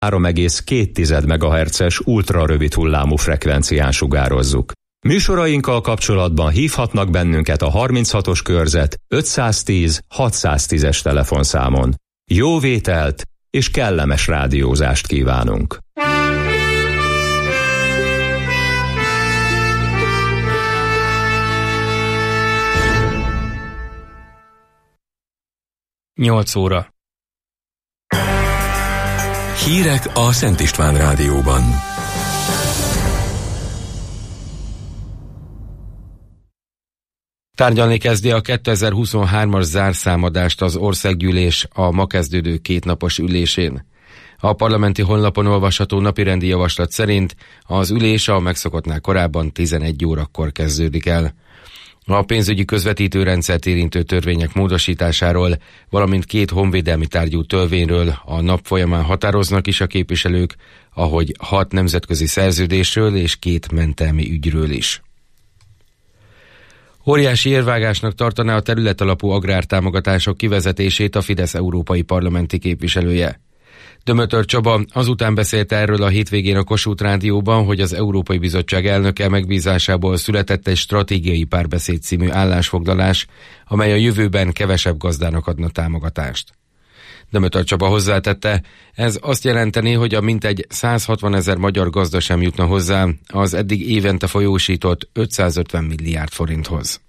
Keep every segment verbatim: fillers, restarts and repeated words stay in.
három egész két megahertzes ultrarövid hullámú frekvencián sugározzuk. Műsorainkkal kapcsolatban hívhatnak bennünket a harminchatos körzet ötszáztíz hatszáztízes telefonszámon. Jó vételt és kellemes rádiózást kívánunk! nyolc óra. Hírek a Szent István Rádióban. Tárgyalni kezdi a kétezer-huszonhármas zárszámadást az országgyűlés a ma kezdődő kétnapos ülésén. A parlamenti honlapon olvasható napirendi javaslat szerint az ülés a megszokottnál korábban tizenegy órakor kezdődik el. A pénzügyi közvetítőrendszert érintő törvények módosításáról, valamint két honvédelmi tárgyú törvényről a nap folyamán határoznak is a képviselők, ahogy hat nemzetközi szerződésről és két mentelmi ügyről is. Óriási érvágásnak tartaná a területalapú agrártámogatások kivezetését a Fidesz európai parlamenti képviselője. Dömötör Csaba azután beszélt erről a hétvégén a Kossuth Rádióban, hogy az Európai Bizottság elnöke megbízásából született egy stratégiai párbeszéd című állásfoglalás, amely a jövőben kevesebb gazdának adna támogatást. Dömötör Csaba hozzátette, ez azt jelenteni, hogy a mintegy százhatvanezer magyar gazda sem jutna hozzá az eddig évente folyósított ötszázötven milliárd forinthoz.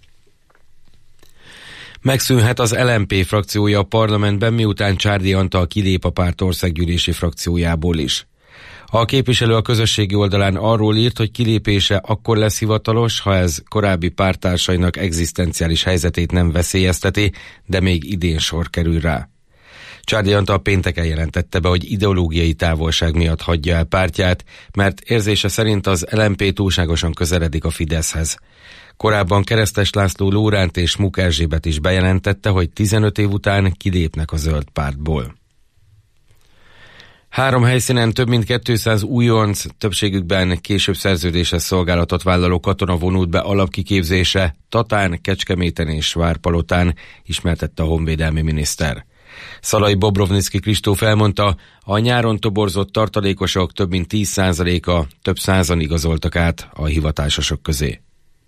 Megszűnhet az el em pé frakciója a parlamentben, miután Csárdi Antal kilép a párt országgyűlési frakciójából is. A képviselő a közösségi oldalán arról írt, hogy kilépése akkor lesz hivatalos, ha ez korábbi párttársainak egzisztenciális helyzetét nem veszélyezteti, de még idén sor kerül rá. Csárdi Antal pénteken jelentette be, hogy ideológiai távolság miatt hagyja el pártját, mert érzése szerint az el em pé túlságosan közeledik a Fideszhez. Korábban Keresztes László Lóránt és Muk Erzsébet is bejelentette, hogy tizenöt év után kilépnek a zöld pártból. Három helyszínen több mint kétszáz újonc, többségükben később szerződéses szolgálatot vállaló katona vonult be alapkiképzésre Tatán, Kecskeméten és Várpalotán, ismertette a honvédelmi miniszter. Szalai Bobrovnicki Kristóf elmondta, a nyáron toborzott tartalékosok több mint tíz százaléka, több százan igazoltak át a hivatásosok közé.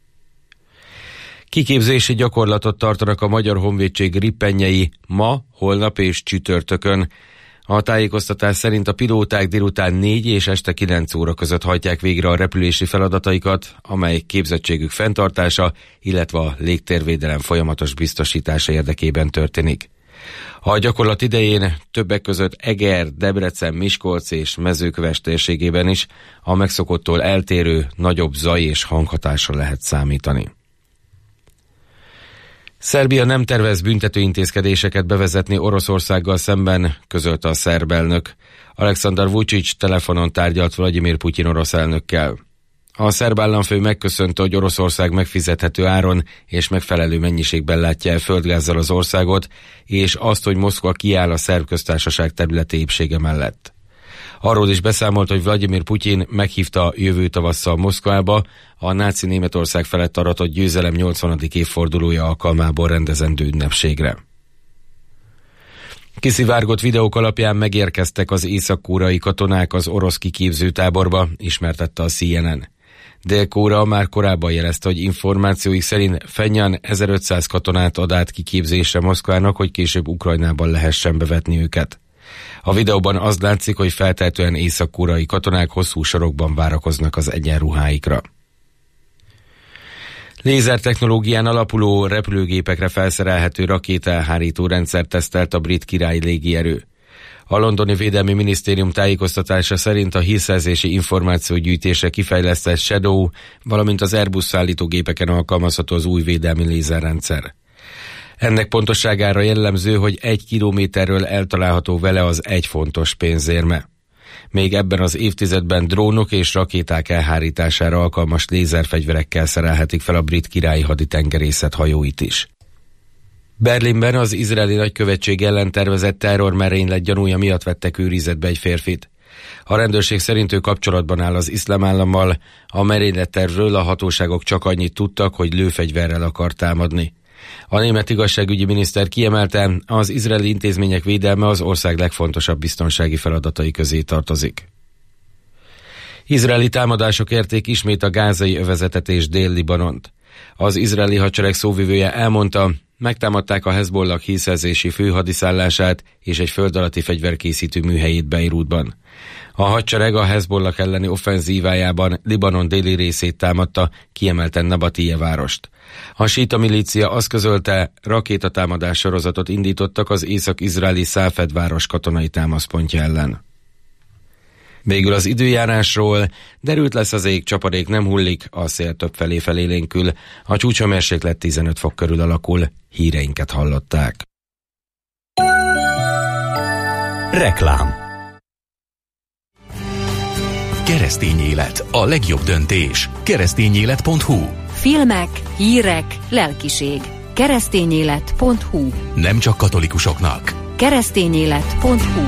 Kiképzési gyakorlatot tartanak a Magyar Honvédség rippenjei ma, holnap és csütörtökön. A tájékoztatás szerint a pilóták délután négy és este kilenc óra között hajtják végre a repülési feladataikat, amely képzettségük fenntartása, illetve a légtérvédelem folyamatos biztosítása érdekében történik. A gyakorlat idején többek között Eger, Debrecen, Miskolc és Mezőköves térségében is a megszokottól eltérő, nagyobb zaj és hanghatásra lehet számítani. Szerbia nem tervez büntetőintézkedéseket bevezetni Oroszországgal szemben, közölte a szerb elnök. Aleksandar Vučić telefonon tárgyalt Vladimir Putyin orosz elnökkel. A szerb államfő megköszönte, hogy Oroszország megfizethető áron és megfelelő mennyiségben látja el földgázzal az országot, és azt, hogy Moszkva kiáll a szerb köztársaság területi épsége mellett. Arról is beszámolt, hogy Vladimir Putyin meghívta jövő tavasszal Moszkvába a náci Németország felett aratott győzelem nyolcvanadik évfordulója alkalmából rendezendő ünnepségre. Kiszivárgott videók alapján megérkeztek az észak-koreai katonák az orosz kiképzőtáborba, ismertette a cé en en. Dél-Korea már korábban jelezte, hogy információik szerint Fenyan ezerötszáz katonát ad át kiképzésre Moszkvának, hogy később Ukrajnában lehessen bevetni őket. A videóban az látszik, hogy feltehetően észak-koreai katonák hosszú sorokban várakoznak az egyenruháikra. Lézertechnológián alapuló repülőgépekre felszerelhető rakétaelhárító rendszert tesztelt a brit királyi légierő. A londoni védelmi minisztérium tájékoztatása szerint a hírszerzési információgyűjtésre kifejlesztett Shadow, valamint az Airbus szállítógépeken alkalmazható az új védelmi lézerrendszer. Ennek pontosságára jellemző, hogy egy kilométerről eltalálható vele az egy fontos pénzérme. Még ebben az évtizedben drónok és rakéták elhárítására alkalmas lézerfegyverekkel szerelhetik fel a brit királyi haditengerészet hajóit is. Berlinben az izraeli nagykövetség ellen tervezett terrormerénylet gyanúja miatt vettek őrizetbe egy férfit. A rendőrség szerint ő kapcsolatban áll az iszlám állammal, a merénylettervről a hatóságok csak annyit tudtak, hogy lőfegyverrel akar támadni. A német igazságügyi miniszter kiemelte, az izraeli intézmények védelme az ország legfontosabb biztonsági feladatai közé tartozik. Izraeli támadások érték ismét a gázai övezetet és Dél-Libanont. Az izraeli hadsereg szóvivője elmondta, megtámadták a Hezbollah hírszerzési főhadiszállását és egy föld alatti fegyverkészítő műhelyét Beirutban. A hadsereg a Hezbollah elleni offenzívájában Libanon déli részét támadta, kiemelten Nabatije várost. A síta milícia azt közölte, rakétatámadás sorozatot indítottak az észak-izraeli Száfed város katonai támaszpontja ellen. Végül az időjárásról: derült lesz az ég, csapadék nem hullik, a szél többfelé felélénkül, a csúcshőmérséklet tizenöt fok körül alakul. Híreinket hallották. Reklám. Keresztény élet, a legjobb döntés. keresztényélet pont hu. Filmek, hírek, lelkiség. keresztényélet pont hu. Nem csak katolikusoknak. keresztényélet pont hu.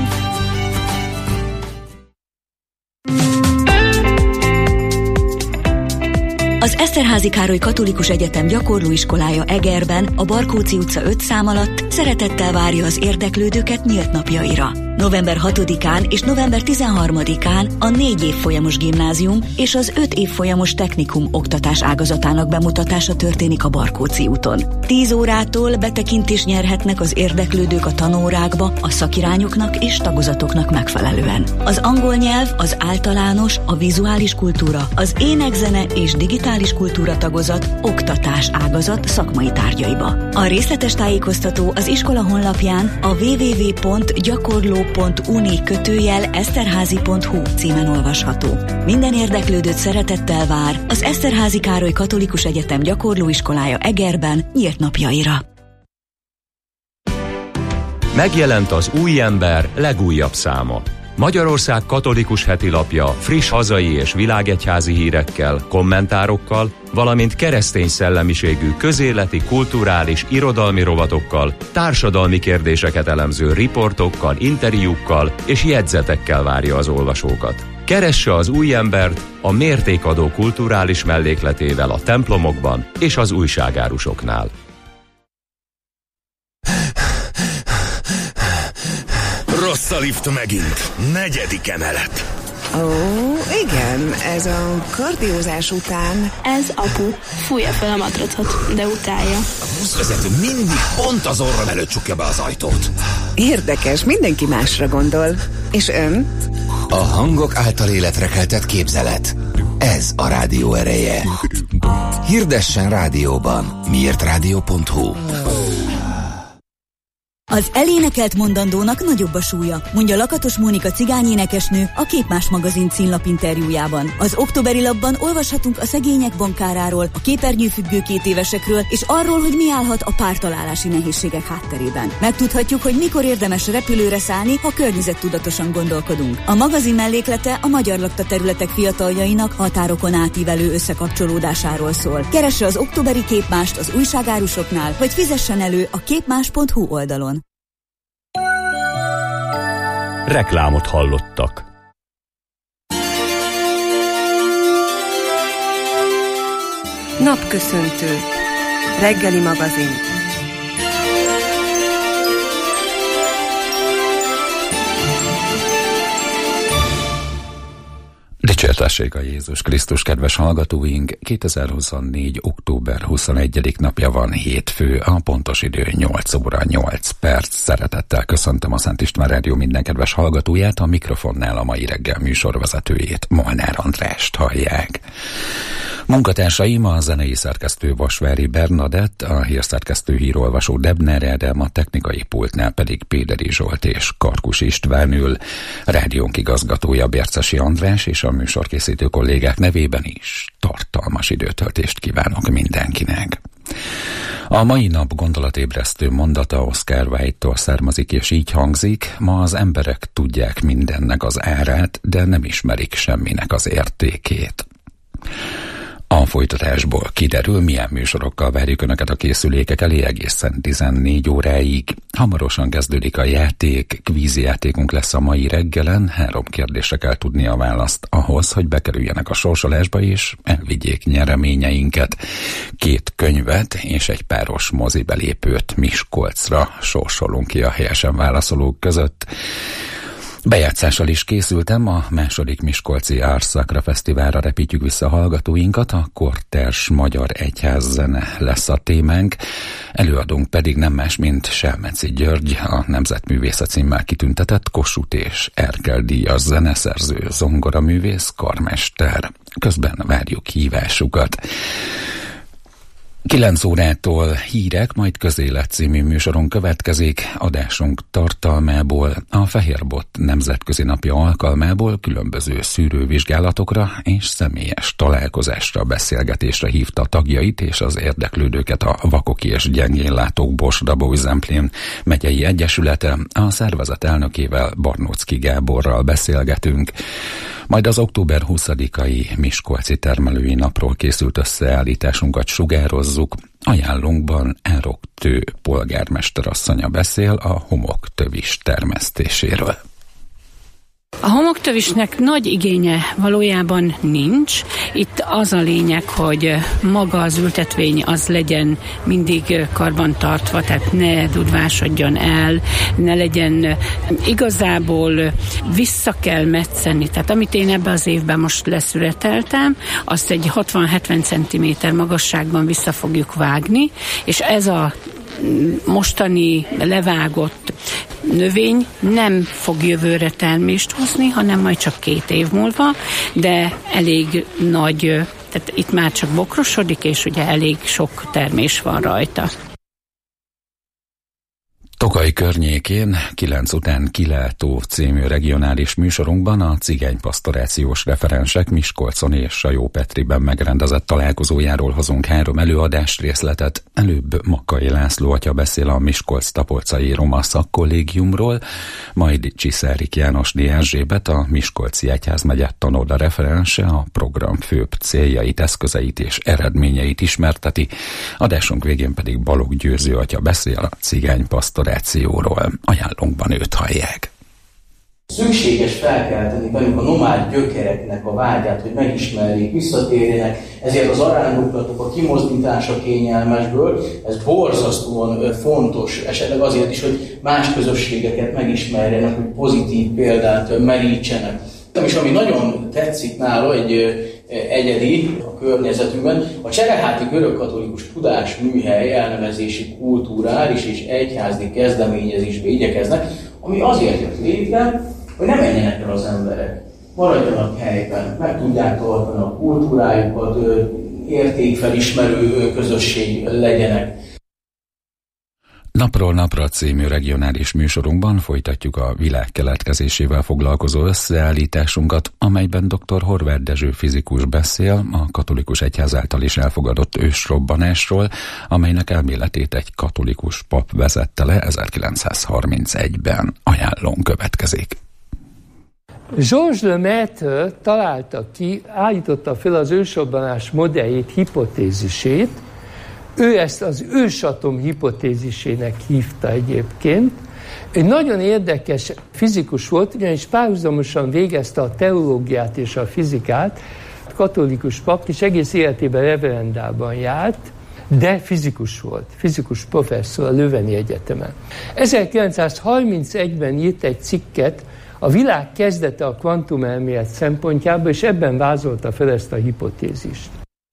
Az Eszterházy Károly Katolikus Egyetem gyakorlóiskolája Egerben, a Barkóczy utca öt szám alatt szeretettel várja az érdeklődőket nyílt napjaira. november hatodikán és november tizenharmadikán a négy évfolyamos gimnázium és az öt évfolyamos technikum oktatás ágazatának bemutatása történik a Barkóczy úton. tíz órától betekintést nyerhetnek az érdeklődők a tanórákba a szakirányoknak és tagozatoknak megfelelően. Az angol nyelv, az általános, a vizuális kultúra, az énekzene és digitális kultúra tagozat oktatás ágazat szakmai tárgyaiba. A részletes tájékoztató az iskola honlapján a double-u double-u double-u pont gyakorló pont uni kötőjel eszterházy pont hu címen olvasható. Minden érdeklődőt szeretettel vár az Eszterházy Károly Katolikus Egyetem gyakorlóiskolája Egerben nyílt napjaira. Megjelent az Új Ember legújabb száma. Magyarország katolikus hetilapja friss hazai és világegyházi hírekkel, kommentárokkal, valamint keresztény szellemiségű közéleti, kulturális, irodalmi rovatokkal, társadalmi kérdéseket elemző riportokkal, interjúkkal és jegyzetekkel várja az olvasókat. Keresse az Új Embert a mértékadó kulturális mellékletével a templomokban és az újságárusoknál. Rossz a lift megint. Negyedik emelet. Ó, igen, ez a kardiózás után. Ez apu. Fújja fel a matracot, de utálja. A buszvezető mindig pont az orrom előtt csukja be az ajtót. Érdekes, mindenki másra gondol. És ön? A hangok által életre keltett képzelet. Ez a rádió ereje. Hirdessen rádióban. miért rádió pont hu. Az elénekelt mondandónak nagyobb a súlya, mondja Lakatos Mónika cigányénekesnő a Képmás magazin címlap interjújában. Az októberi lapban olvashatunk a szegények bankáráról, a képernyőfüggő két évesekről, és arról, hogy mi állhat a pártalálási nehézségek hátterében. Megtudhatjuk, hogy mikor érdemes repülőre szállni, ha környezettudatosan gondolkodunk. A magazin melléklete a magyar lakta területek fiataljainak határokon átívelő összekapcsolódásáról szól. Keresse az októberi Képmást az újságárusoknál, vagy fizessen elő a képmás pont hu oldalon. Reklámot hallottak. Napköszöntő. Reggeli magazin. Dicsértessék a Jézus Krisztus, kedves hallgatóink! kétezer-huszonnégy. október huszonegyedik napja van, hétfő, a pontos idő nyolc óra nyolc perc. Szeretettel köszöntöm a Szent István Rádió minden kedves hallgatóját, a mikrofonnál a mai reggel műsorvezetőjét, Molnár Andrást hallják. Munkatársaim a zenei szerkesztő Vasvári Bernadett, a hírszerkesztő hírolvasó Debner Ádám, a technikai pultnál pedig Péderi Zsolt és Karkus István ül, rádiónk igazgatója Bércesi András, és a műsorkészítő kollégák nevében is tartalmas időtöltést kívánok mindenkinek. A mai nap gondolatébresztő mondata Oscar Wilde-tól származik, és így hangzik: ma az emberek tudják mindennek az árát, de nem ismerik semminek az értékét. A A folytatásból kiderül, milyen műsorokkal várjuk Önöket a készülékek elé egészen tizennégy óráig. Hamarosan kezdődik a játék, kvízjátékunk lesz a mai reggelen, három kérdésre kell tudni a választ ahhoz, hogy bekerüljenek a sorsolásba és elvigyék nyereményeinket. Két könyvet és egy páros mozibelépőt Miskolcra sorsolunk ki a helyesen válaszolók között. Bejátszással is készültem, a második Miskolci Árszakra Fesztiválra repítjük vissza hallgatóinkat, a kortárs magyar egyházzene lesz a témánk, előadónk pedig nem más, mint Selmeci György, a Nemzetművésze címmel kitüntetett Kossuth és Erkel díjas zeneszerző, zongoraművész, karmester. Közben várjuk hívásukat. kilenc órától hírek, majd Közélet című műsoron következik. Adásunk tartalmából a Fehérbot Nemzetközi Napja alkalmából különböző szűrővizsgálatokra és személyes találkozásra, beszélgetésre hívta tagjait és az érdeklődőket a Vakok és Gyengénlátók Borsod-Abaúj-Zemplén megyei egyesülete. A szervezet elnökével, Barnóczky Gáborral beszélgetünk. Majd az október huszadikai Miskolci Termelői Napról készült összeállításunkat sugározzuk. Ajánlónkban Árok Tő polgármesterasszonya beszél a homoktövis termesztéséről. A homoktövisnek nagy igénye valójában nincs. Itt az a lényeg, hogy maga az ültetvény az legyen mindig karbantartva, tehát ne dudvásodjon el, ne legyen igazából vissza kell metszeni. Tehát amit én ebben az évben most leszületeltem, azt egy hatvan-hetven centiméter magasságban vissza fogjuk vágni, és ez a mostani levágott növény nem fog jövőre termést hozni, hanem majd csak két év múlva, de elég nagy, tehát itt már csak bokrosodik, és ugye elég sok termés van rajta. Tokaj környékén kilenc után kilátó című regionális műsorunkban a cigánypasztorációs referensek Miskolcon és Sajópetriben megrendezett találkozójáról hozunk három előadást részletet. Előbb Makkai László atya beszél a Miskolc-Tapolcai Roma Szakkollégiumról, majd Csiszárik Jánosné Erzsébet, a Miskolci Egyházmegye tanoda referense a program főbb céljait, eszközeit és eredményeit ismerteti. Adásunk végén pedig Balogh Győző atya beszél a cigánypasztorációról. Ajánlónkban őt hallják. Szükséges felkelteni bennük a nomád gyökereknek a vágyát, hogy megismerjék, visszatérjenek, ezért az arányoklatok, a kimozdítása kényelmesből, ez borzasztóan fontos, esetleg azért is, hogy más közösségeket megismerjenek, hogy pozitív példát merítsenek. És ami nagyon tetszik nála, egy egyedi a környezetünkben, a Csereháti Görögkatolikus Tudásműhely elnevezési kulturális és egyházi kezdeményezésbe igyekeznek, ami azért jött létre, hogy ne menjenek el az emberek, maradjanak helyben, meg tudják tartani a kultúrájukat, értékfelismerő közösség legyenek. Napról napra című regionális műsorunkban folytatjuk a világ keletkezésével foglalkozó összeállításunkat, amelyben dr. Horváth Dezső fizikus beszél a katolikus egyház által is elfogadott ősrobbanásról, amelynek elméletét egy katolikus pap vezette le ezerkilencszázharmincegyben. Ajánlón következik. Georges Lemaitre találta ki, állította fel az ősrobbanás modelljét, hipotézisét. Ő ezt az ősatom hipotézisének hívta egyébként. Egy nagyon érdekes fizikus volt, ugyanis párhuzamosan végezte a teológiát és a fizikát. Katolikus pap, és egész életében reverendában járt, de fizikus volt, fizikus professzor a Löveni Egyetemen. ezerkilencszázharmincegyben írt egy cikket, a világ kezdete a kvantumelmélet szempontjából, és ebben vázolta fel ezt a hipotézist.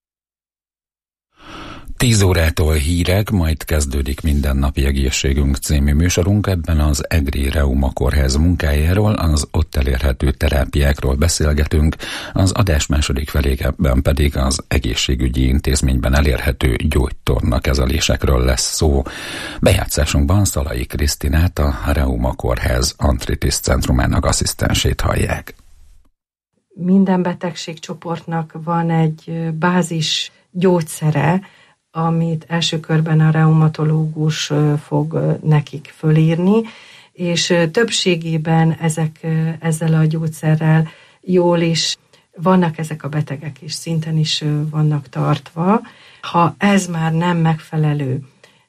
Tíz órától hírek, majd kezdődik Mindennapi Egészségünk című műsorunk. Ebben az Egri Reuma Kórház munkájáról, az ott elérhető terápiákról beszélgetünk, az adás második felében pedig az egészségügyi intézményben elérhető gyógytorna kezelésekről lesz szó. Bejátszásunkban Szalai Krisztinát, a Reuma Kórház artritis centrumának asszisztensét hallják. Minden betegségcsoportnak van egy bázis gyógyszere, amit első körben a reumatológus fog nekik fölírni, és többségében ezek, ezzel a gyógyszerrel jól is vannak ezek a betegek is, szinten is vannak tartva. Ha ez már nem megfelelő,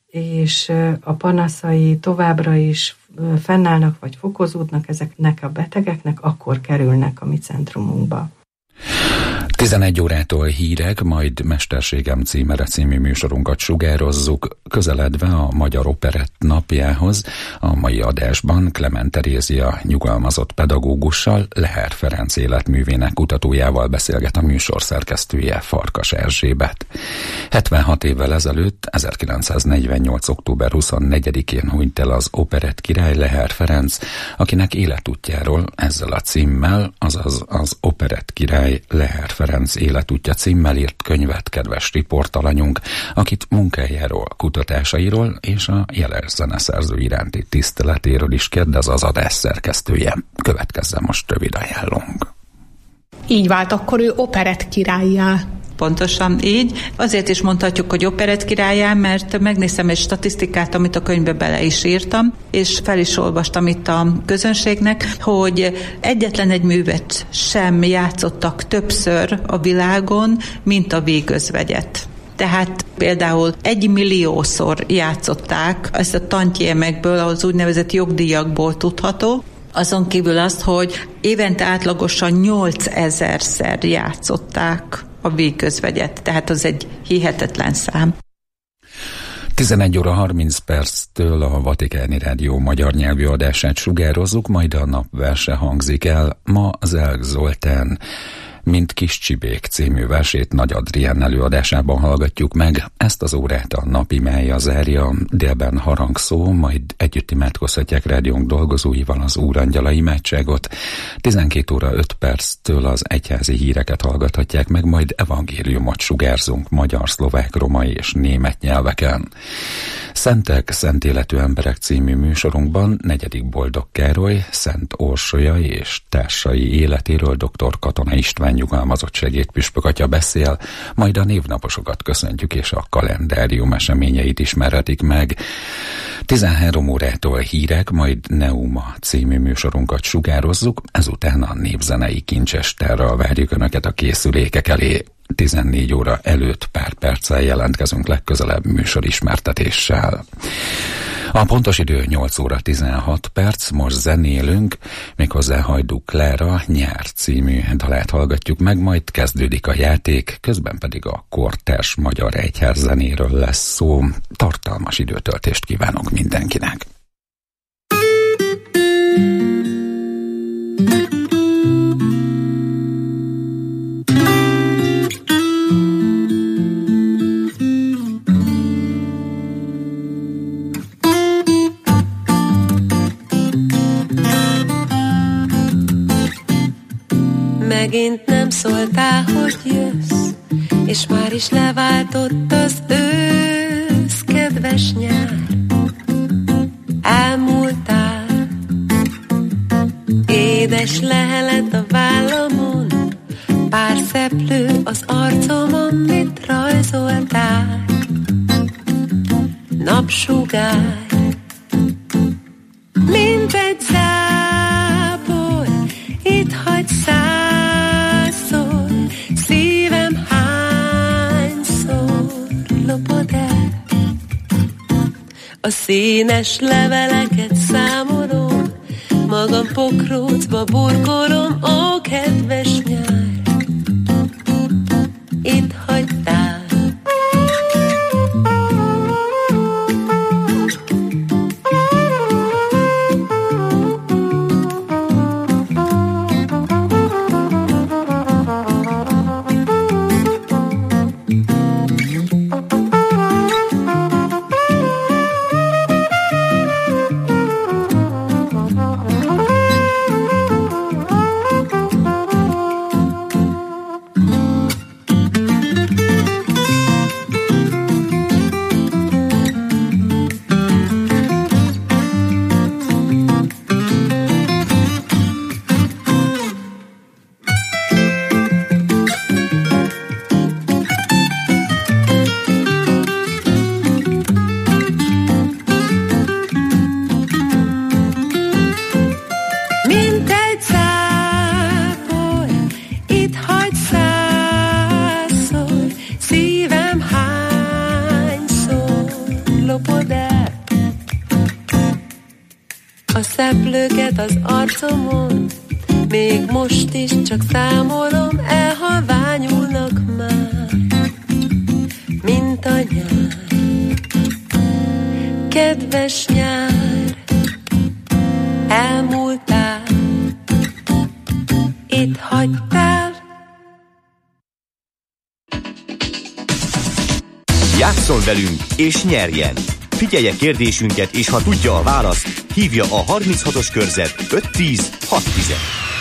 és a panaszai továbbra is fennállnak, vagy fokozódnak ezeknek a betegeknek, akkor kerülnek a mi centrumunkba. tizenegy órától hírek, majd Mesterségem címere című műsorunkat sugározzuk, közeledve a Magyar Operett napjához. A mai adásban Klement Terézia nyugalmazott pedagógussal, Leher Ferenc életművének kutatójával beszélget a műsor szerkesztője, Farkas Erzsébet. hetvenhat évvel ezelőtt, ezerkilencszáznegyvennyolc. október huszonnegyedikén hunyt el az operett király, Leher Ferenc, akinek életútjáról ezzel a címmel, azaz az Operett király Leher Ferenc életútja címmel írt könyvet kedves riportalanyunk, akit munkájáról, kutatásairól és a jeles zeneszerző iránti tiszteletéről is kérdez az adás szerkesztője. Következzen most rövid ajánlónk. Így vált akkor ő operett királlyá. Pontosan így. Azért is mondhatjuk, hogy operett királlyá, mert megnéztem egy statisztikát, amit a könyvbe bele is írtam, és fel is olvastam itt a közönségnek, hogy egyetlen egy művet sem játszottak többször a világon, mint a Végözvegyet. Tehát például egy milliószor játszották, ezt a tantiemekből, az úgynevezett jogdíjakból tudható, azon kívül azt, hogy évente átlagosan nyolcezerszer játszották a Végözvegyet, tehát az egy hihetetlen szám. tizenegy óra harminc perctől a Vatikáni Rádió magyar nyelvű adását sugározzuk, majd a napverse hangzik el. Ma Zelk Zoltán Mint kis csibék című versét Nagy Adrien előadásában hallgatjuk meg. Ezt az órát a napimája zárja, délben harangszó, majd együtt imádkozhatják rádiónk dolgozóival az Úrangyala imádságot. tizenkét óra öt perctől az egyházi híreket hallgathatják meg, majd evangéliumot sugárzunk magyar, szlovák, romai és német nyelveken. Szentek, szent életű emberek című műsorunkban negyedik Boldog Károly, Szent Orsolya és társai életéről dr. Katona István nyugalmazott segédpüspök atya beszél, majd a névnaposokat köszöntjük és a kalendárium eseményeit ismerhetik meg. tizenhárom órától hírek, majd Neuma című műsorunkat sugározzuk, ezután a népzenei kincsestárral várjuk Önöket a készülékek elé. tizennégy óra előtt pár perccel jelentkezünk legközelebb műsorismertetéssel. A pontos idő nyolc óra tizenhat perc, most zenélünk, méghozzá Hajdú Klára Nyár című dalát hallgatjuk meg, majd kezdődik a játék, közben pedig a kortárs magyar egyház zenéről lesz szó. Tartalmas időtöltést kívánok mindenkinek! Megint nem szóltál, hogy jössz, és már is leváltott az ősz, kedves nyár. Elmúltál, édes lehelet a vállamon, pár szeplő az arcomon, mit rajzoltál. Napsugár, mint egy zápor, itt hagy százszor, szívem hányszor lopod el. A színes leveleket számolom, magam pokrócba burkolom, ó, kedves nyár, itt hagytál. őket az arcomon. Még most is csak számolom, elhalványulnak már, mint a nyár. Kedves nyár, elmúltál, itt hagytál. Játsszon velünk és nyerjen! Figyelje kérdésünket, és ha tudja a választ, hívja a harminchatos körzet öt tíz hat tíz.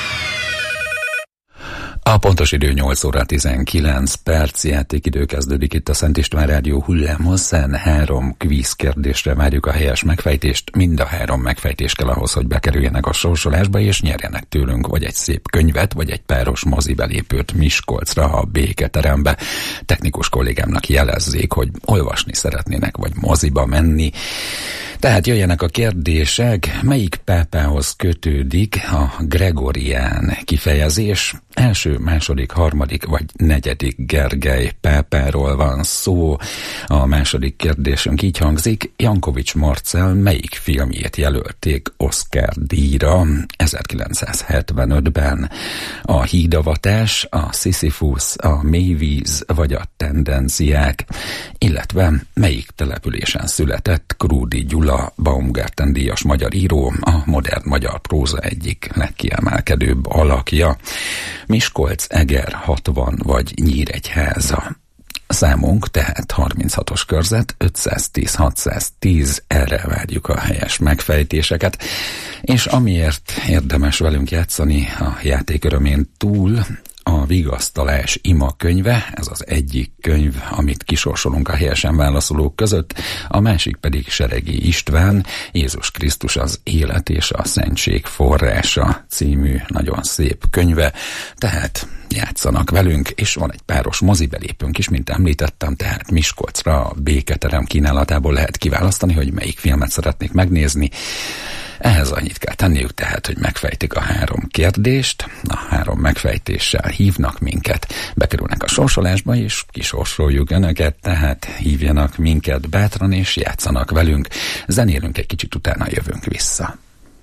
A pontos idő nyolc óra tizenkilenc perc, játékidő kezdődik itt a Szent István Rádió hullámhosszán. Három kvíz kérdésre várjuk a helyes megfejtést. Mind a három megfejtés kell ahhoz, hogy bekerüljenek a sorsolásba, és nyerjenek tőlünk vagy egy szép könyvet, vagy egy páros mozibelépőt Miskolcra, a Béketerembe. Technikus kollégámnak jelezzék, hogy olvasni szeretnének, vagy moziba menni. Tehát jöjjenek a kérdések. Melyik pápához kötődik a gregorián kifejezés? Első, második, harmadik vagy negyedik Gergely pápáról van szó. A második kérdésünk így hangzik: Jankovics Marcell melyik filmjét jelölték Oscar-díjra ezerkilencszázhetvenötben? A Hídavatás, a Sisyphus, a Mélyvíz vagy a Tendenciák? Illetve melyik településen született Krúdy Gyula, Baumgarten díjas magyar író, a modern magyar próza egyik legkiemelkedőbb alakja? Miskolc, Eger, hatvan vagy Nyíregyháza? Számunk tehát harminchatos körzet ötszáztíz hatszáztíz, erre várjuk a helyes megfejtéseket. És amiért érdemes velünk játszani a játék örömén túl, a Vigasztalás ima könyve, ez az egyik könyv, amit kisorsolunk a helyesen válaszolók között, a másik pedig Seregi István, Jézus Krisztus az élet és a szentség forrása című nagyon szép könyve. Tehát játszanak velünk, és van egy páros mozibelépőnk is, mint említettem, tehát Miskolcra, a Béketerem kínálatából lehet kiválasztani, hogy melyik filmet szeretnék megnézni. Ehhez annyit kell tenniük tehát, hogy megfejtik a három kérdést, a három megfejtéssel hívnak minket, bekerülnek a sorsolásba, és kisorsoljuk önöket, tehát hívjanak minket bátran, és játszanak velünk. Zenélünk egy kicsit, utána jövünk vissza.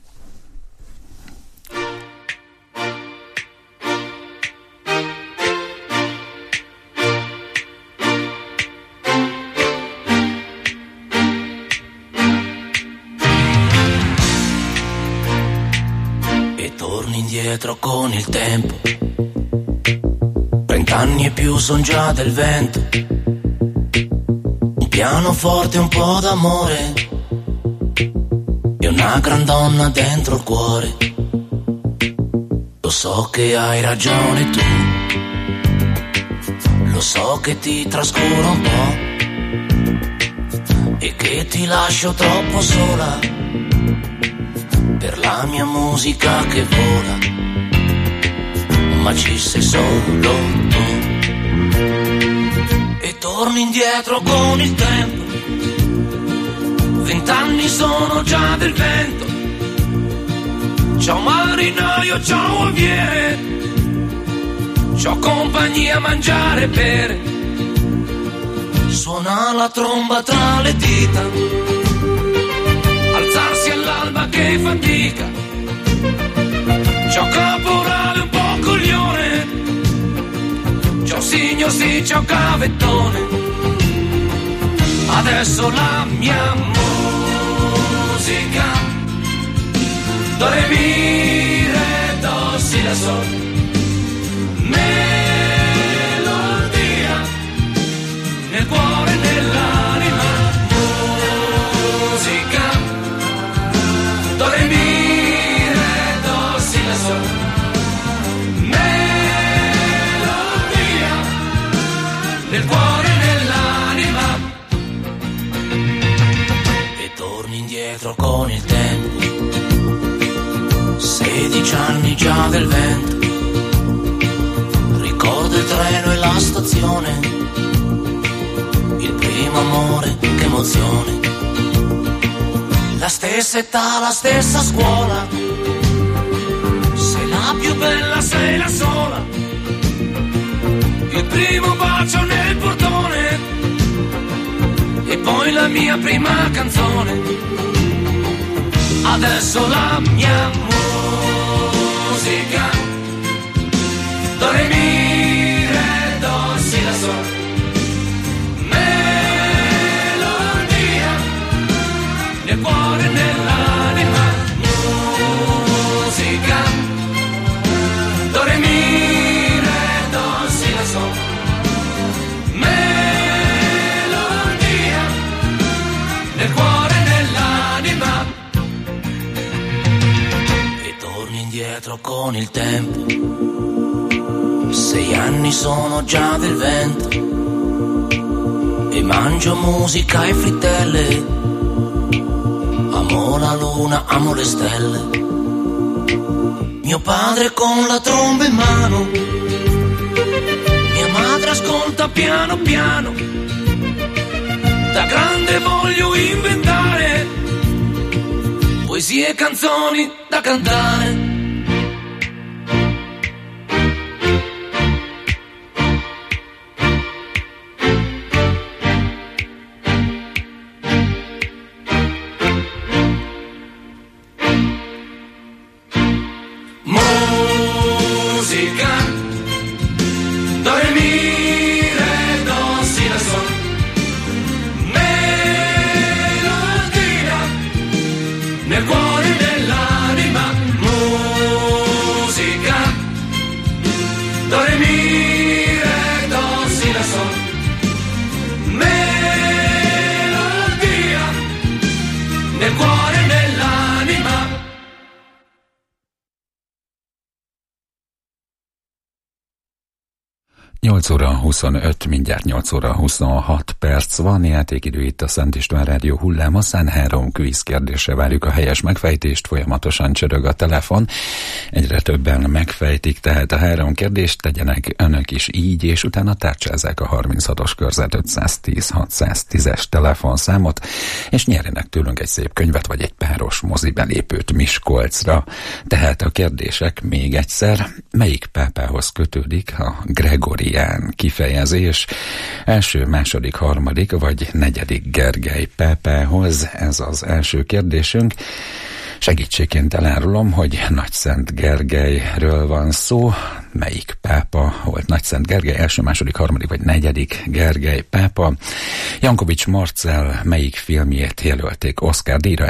Indietro con il tempo, vent'anni e più son già del vento, un pianoforte, un po' d'amore e una gran donna dentro il cuore. Lo so che hai ragione tu, lo so che ti trascuro un po' e che ti lascio troppo sola per la mia musica che vola, ma ci sei solo tu. E torni indietro con il tempo, vent'anni sono già del vento. Ciao marinaio, ciao alviere, c'ho compagnia a mangiare e bere. Suona la tromba tra le dita, alzarsi all'alba che fatica. C'ho caporale un po' coglione, c'ho signor sì, c'ho cavettone. Adesso la mia musica, do re mi re do si la sol, melodia nel cuore e nell'anima. Musica, do re mi re do si la sol, melodia nel cuore e nell'anima. E torni indietro con il tempo, sedici anni già del vento. Ricordo il treno e la stazione, il primo amore, che emozione. La stessa età, la stessa scuola, sei la più bella, sei la sola. Il primo bacio nel portone e poi la mia prima canzone. Adesso la mia musica, do re mi re do si la sol, melodia nel cuore e nell'anima, musica, do re mi re do si la sol, melodia nel cuore e nell'anima. Indietro con il tempo, sei anni sono già del vento, e mangio musica e frittelle, amo la luna, amo le stelle, mio padre con la tromba in mano, mia madre ascolta piano piano, da grande voglio inventare poesie e canzoni da cantare. nyolc óra huszonöt, mindjárt nyolc óra huszonhat perc van, játékidő itt a Szent István Rádió hullámhosszán, három kvíz kérdésre várjuk a helyes megfejtést, folyamatosan csörög a telefon, egyre többen megfejtik, tehát a három kérdést tegyenek önök is így, és utána tárcsázzák a harminchatos körzet ötszáztíz hatszáztízes telefonszámot, és nyerjenek tőlünk egy szép könyvet, vagy egy páros mozibelépőt Miskolcra. Tehát a kérdések még egyszer, melyik pápához kötődik a Gregorián kifejezés? Első, második, harmadik vagy negyedik Gergely pápához? Ez az első kérdésünk. Segítségként elárulom, hogy Nagyszent Gergelyről van szó. Melyik pápa volt Nagyszent Gergely? Első, második, harmadik vagy negyedik Gergely pápa? Jankovics Marcell melyik filmjét jelölték Oscar-díjra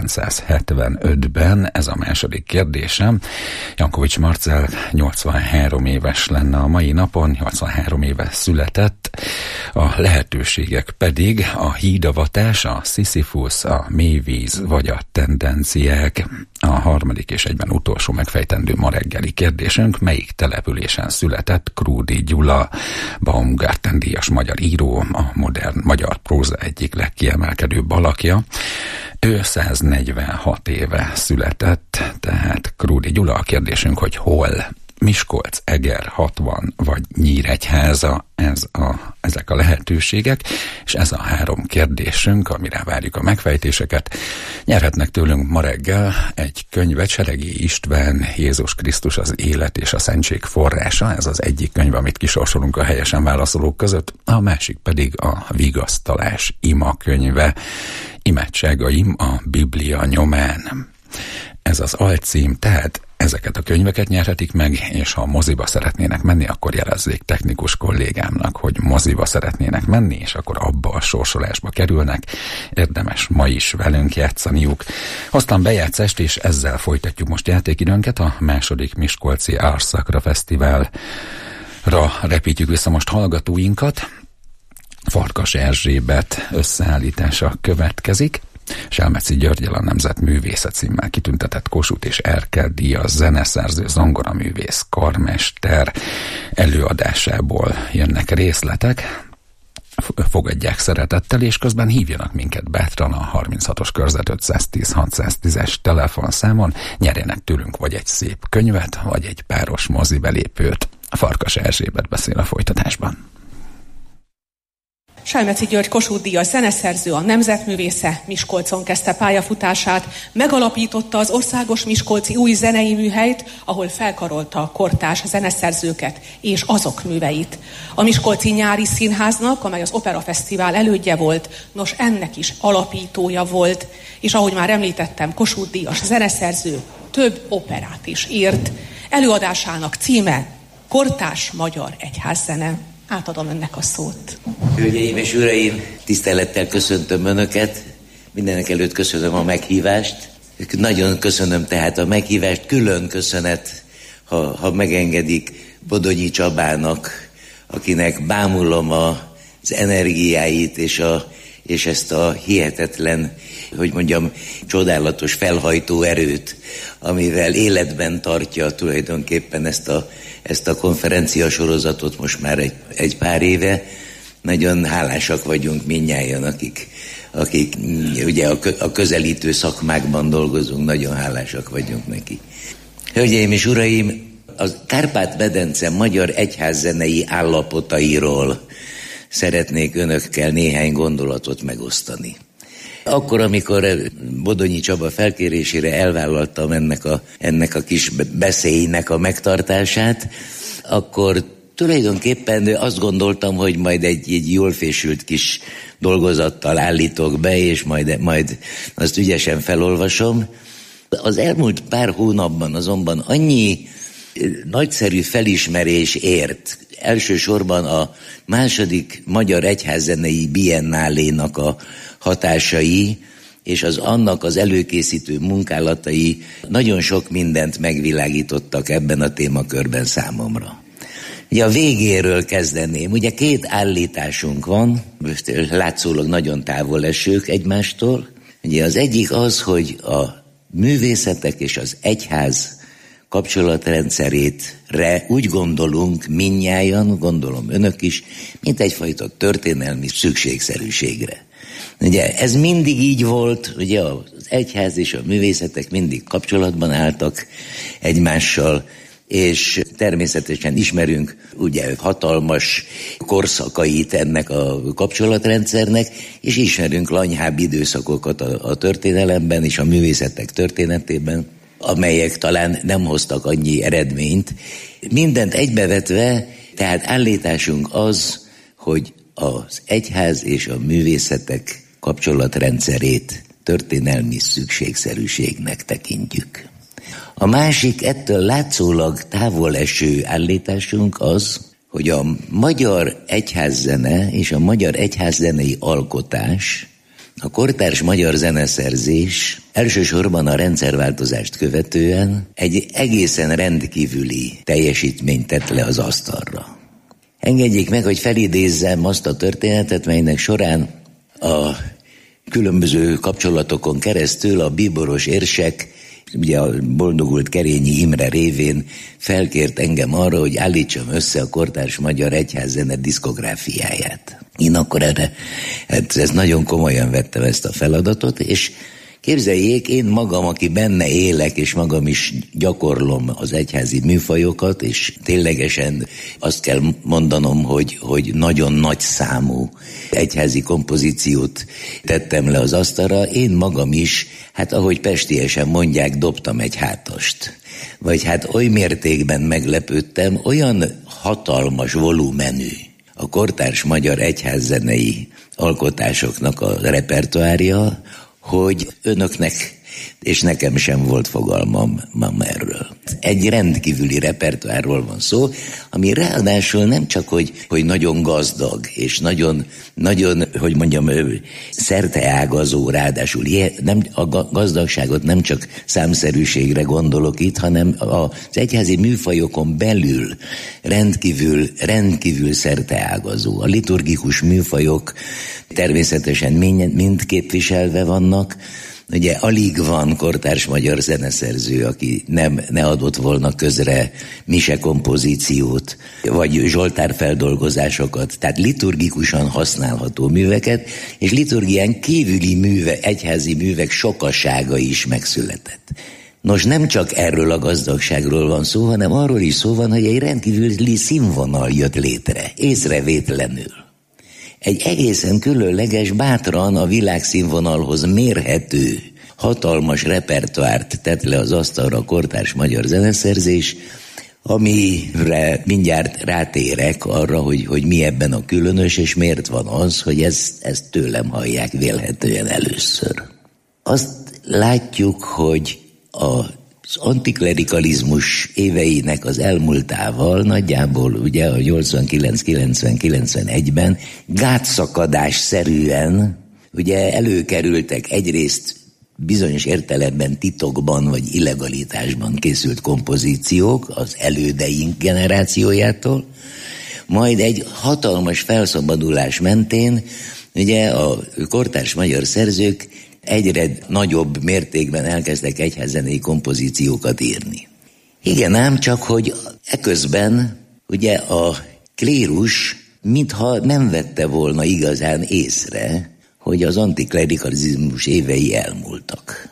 ezerkilencszázhetvenötben? Ez a második kérdésem. Jankovics Marcell nyolcvanhárom éves lenne a mai napon, nyolcvanhárom éve született. A lehetőségek pedig a hídavatás, a Sisyphus, a mélyvíz vagy a tendenciák. A harmadik és egyben utolsó megfejtendő ma reggeli kérdésünk, melyik településen született Krúdy Gyula, Baumgarten díjas magyar író, a modern magyar próza egyik legkiemelkedőbb alakja. Ő száznegyvenhat éve született, tehát Krúdy Gyula. A kérdésünk, hogy hol? Miskolc, Eger, hatvan vagy Nyíregyháza, ez a, ezek a lehetőségek, és ez a három kérdésünk, amire várjuk a megfejtéseket. Nyerhetnek tőlünk ma reggel egy könyvet, Seregi István, Jézus Krisztus az élet és a szentség forrása, ez az egyik könyv, amit kisorsolunk a helyesen válaszolók között, a másik pedig a Vigasztalás ima könyve, Imádságaim a Biblia nyomán. Ez az alcím, tehát ezeket a könyveket nyerhetik meg, és ha moziba szeretnének menni, akkor jelezzék technikus kollégámnak, hogy moziba szeretnének menni, és akkor abba a sorsolásba kerülnek. Érdemes ma is velünk játszaniuk. Hoztam bejátszást, és ezzel folytatjuk most játékidőnket. A második Miskolci Árszakra Fesztiválra repítjük vissza most hallgatóinkat. Farkas Erzsébet összeállítása következik. Selmeci Györgyel, a Nemzetművészet címmel kitüntetett Kossuth és Erkel díjas zeneszerző, zongoraművész, karmester előadásából jönnek részletek. Fogadják szeretettel, és közben hívjanak minket bátran a harminchatos körzet ötszáztíz hatszáztízes telefonszámon, nyerjenek tőlünk vagy egy szép könyvet, vagy egy páros mozibelépőt. Farkas Erzsébet beszél a folytatásban. Selmeci György Kossuth-díjas zeneszerző, a nemzetművésze, Miskolcon kezdte pályafutását, megalapította az Országos Miskolci Új Zenei Műhelyt, ahol felkarolta a kortárs zeneszerzőket és azok műveit. A Miskolci Nyári Színháznak, amely az Operafesztivál elődje volt, nos ennek is alapítója volt, és ahogy már említettem, Kossuth-díjas zeneszerző több operát is írt. Előadásának címe Kortárs magyar egyházzene. Átadom önnek a szót. Hölgyeim és uraim, tisztelettel köszöntöm önöket. Mindenek előtt köszönöm a meghívást. Nagyon köszönöm tehát a meghívást. Külön köszönet, ha, ha megengedik, Bodonyi Csabának, akinek bámulom az energiáit és, a, és ezt a hihetetlen, hogy mondjam, csodálatos felhajtó erőt, amivel életben tartja tulajdonképpen ezt a, ezt a konferencia sorozatot most már egy, egy pár éve. Nagyon hálásak vagyunk mindnyájan, akik, akik ugye a, a közelítő szakmákban dolgozunk, nagyon hálásak vagyunk neki. Hölgyeim és uraim, a Kárpát-medence magyar egyházzenei állapotairól szeretnék önökkel néhány gondolatot megosztani. Akkor, amikor Bodonyi Csaba felkérésére elvállaltam ennek a, ennek a kis beszélynek a megtartását, akkor tulajdonképpen azt gondoltam, hogy majd egy, egy jól fésült kis dolgozattal állítok be, és majd, majd azt ügyesen felolvasom. Az elmúlt pár hónapban azonban annyi nagyszerű felismerés ért, elsősorban a második Magyar Egyházzenei Biennálénak a hatásai, és az annak az előkészítő munkálatai nagyon sok mindent megvilágítottak ebben a témakörben számomra. Ugye a végéről kezdeném. Ugye két állításunk van, látszólag nagyon távol esők egymástól. Ugye az egyik az, hogy a művészetek és az egyház kapcsolatrendszerétre úgy gondolunk mindnyájan, gondolom önök is, mint egyfajta történelmi szükségszerűségre. Ugye ez mindig így volt, ugye az egyház és a művészetek mindig kapcsolatban álltak egymással, és természetesen ismerünk ugye hatalmas korszakait ennek a kapcsolatrendszernek, és ismerünk lanyhább időszakokat a, a történelemben és a művészetek történetében, amelyek talán nem hoztak annyi eredményt. Mindent egybevetve, tehát állításunk az, hogy az egyház és a művészetek kapcsolatrendszerét történelmi szükségszerűségnek tekintjük. A másik ettől látszólag távol eső állításunk az, hogy a magyar egyházzene és a magyar egyházzenei alkotás, a kortárs magyar zeneszerzés elsősorban a rendszerváltozást követően egy egészen rendkívüli teljesítményt tett le az asztalra. Engedjék meg, hogy felidézzem azt a történetet, melynek során a különböző kapcsolatokon keresztül a bíboros érsek, ugye a boldogult Kerényi Imre révén felkért engem arra, hogy állítsam össze a kortárs magyar egyházzene diszkográfiáját. Én akkor erre, hát ezt nagyon komolyan vettem ezt a feladatot, és képzeljék, én magam, aki benne élek, és magam is gyakorlom az egyházi műfajokat, és ténylegesen azt kell mondanom, hogy, hogy nagyon nagy számú egyházi kompozíciót tettem le az asztalra. Én magam is, hát ahogy pestiesen mondják, dobtam egy hátast. Vagy hát oly mértékben meglepődtem, olyan hatalmas volumenű a kortárs magyar egyházzenei alkotásoknak a repertoárja, hogy önöknek és nekem sem volt fogalmam erről. Egy rendkívüli repertoárról van szó, ami ráadásul nem csak, hogy, hogy nagyon gazdag, és nagyon, nagyon, hogy mondjam, szerteágazó, ráadásul nem, a gazdagságot nem csak számszerűségre gondolok itt, hanem az egyházi műfajokon belül rendkívül, rendkívül szerteágazó. A liturgikus műfajok természetesen mind, mind képviselve vannak. Ugye alig van kortárs magyar zeneszerző, aki nem, ne adott volna közre mise kompozíciót, vagy zsoltár feldolgozásokat, tehát liturgikusan használható műveket, és liturgián kívüli műve, egyházi művek sokasága is megszületett. Nos, nem csak erről a gazdagságról van szó, hanem arról is szó van, hogy egy rendkívüli színvonal jött létre, észrevétlenül. egy egészen különleges, bátran a világszínvonalhoz mérhető, hatalmas repertoárt tett le az asztalra a kortárs magyar zeneszerzés, amire mindjárt rátérek arra, hogy, hogy mi ebben a különös, és miért van az, hogy ezt, ezt tőlem hallják vélhetően először. Azt látjuk, hogy az antiklerikalizmus éveinek az elmúltával nagyjából ugye a nyolcvankilenc kilencven kilencvenegyben gátszakadásszerűen ugye előkerültek egyrészt bizonyos értelemben titokban vagy illegalitásban készült kompozíciók az elődeink generációjától, majd egy hatalmas felszabadulás mentén ugye a kortárs magyar szerzők egyre nagyobb mértékben elkezdtek egyházzenei kompozíciókat írni. Igen ám, csak hogy eközben ugye a klérus mintha nem vette volna igazán észre, hogy az antiklerikalizmus évei elmúltak.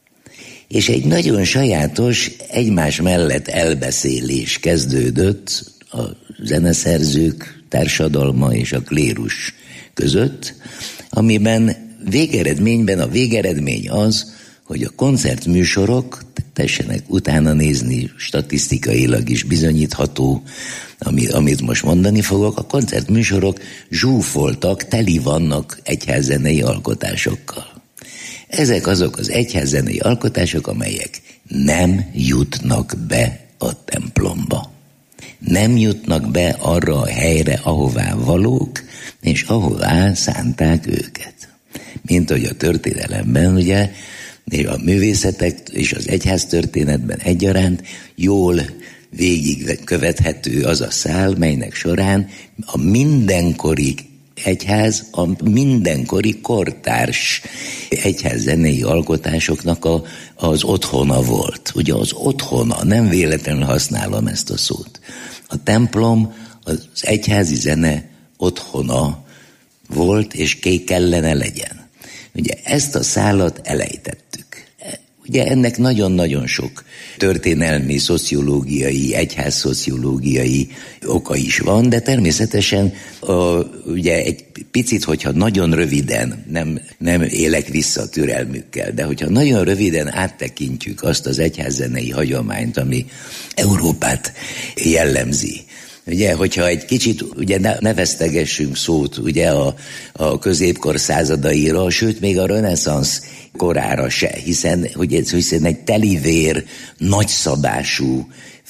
És egy nagyon sajátos, egymás mellett elbeszélés kezdődött a zeneszerzők társadalma és a klérus között, amiben végeredményben a végeredmény az, hogy a koncertműsorok, tessenek utána nézni, statisztikailag is bizonyítható, ami, amit most mondani fogok, a koncertműsorok zsúfoltak, teli vannak egyházzenei alkotásokkal. Ezek azok az egyházzenei alkotások, amelyek nem jutnak be a templomba. Nem jutnak be arra a helyre, ahová valók, és ahová szánták őket. Mint hogy a történelemben, ugye, a művészetek és az egyház történetben egyaránt jól végig követhető az a szál, melynek során a mindenkori egyház, a mindenkori kortárs egyházzenei alkotásoknak a, az otthona volt. Ugye az otthona, nem véletlenül használom ezt a szót. A templom az egyházi zene otthona volt, és ké kellene legyen. Ugye ezt a szálat elejtettük. Ugye ennek nagyon-nagyon sok történelmi, szociológiai, egyházszociológiai oka is van, de természetesen a, ugye egy picit, hogyha nagyon röviden, nem, nem élek vissza a türelmükkel, de hogyha nagyon röviden áttekintjük azt az egyházzenei hagyományt, ami Európát jellemzi. Ugye, hogyha egy kicsit ugye ne vesztegessünk szót ugye a, a középkor századaira, sőt még a reneszánsz korára se, hiszen, ugye, hiszen egy telivér, nagyszabású,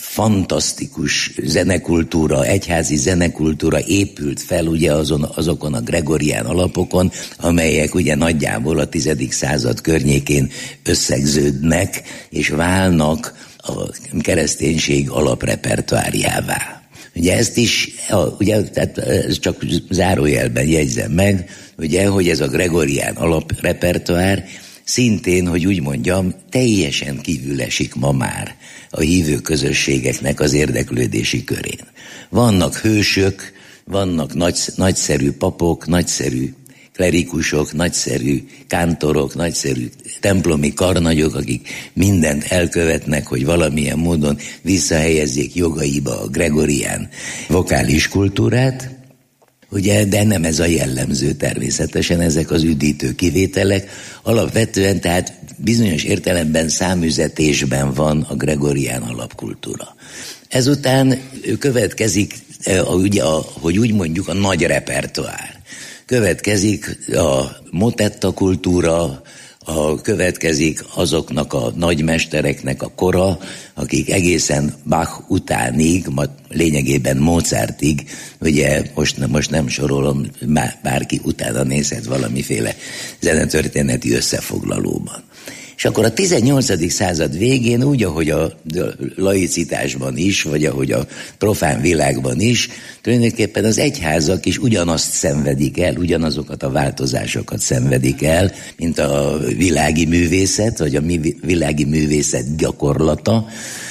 fantasztikus zenekultúra, egyházi zenekultúra épült fel ugye azon, azokon a gregorián alapokon, amelyek ugye nagyjából a tizedik század környékén összegződnek, és válnak a kereszténység alaprepertoárjává. Ugye ezt is, ugye, tehát ez csak zárójelben jegyzem meg, ugye, hogy ez a gregorián alaprepertoár szintén, hogy úgy mondjam, teljesen kívül esik ma már a hívő közösségeknek az érdeklődési körén. Vannak hősök, vannak nagy, nagyszerű papok, nagyszerű klerikusok, nagyszerű kántorok, nagyszerű templomi karnagyok, akik mindent elkövetnek, hogy valamilyen módon visszahelyezzék jogaiba a gregorián vokális kultúrát, ugye, de nem ez a jellemző természetesen, ezek az üdítő kivételek. Alapvetően tehát bizonyos értelemben számüzetésben van a gregorián alapkultúra. Ezután következik, ugye, a, hogy úgy mondjuk, a nagy repertoár. Következik a motetta kultúra, a, következik azoknak a nagymestereknek a kora, akik egészen Bach utánig, lényegében Mozartig, ugye most, most nem sorolom, bárki utána nézhet valamiféle zenetörténeti összefoglalóban. És akkor a tizennyolcadik század végén, úgy, ahogy a laicitásban is, vagy ahogy a profán világban is, tulajdonképpen az egyházak is ugyanazt szenvedik el, ugyanazokat a változásokat szenvedik el, mint a világi művészet, vagy a világi művészet gyakorlata.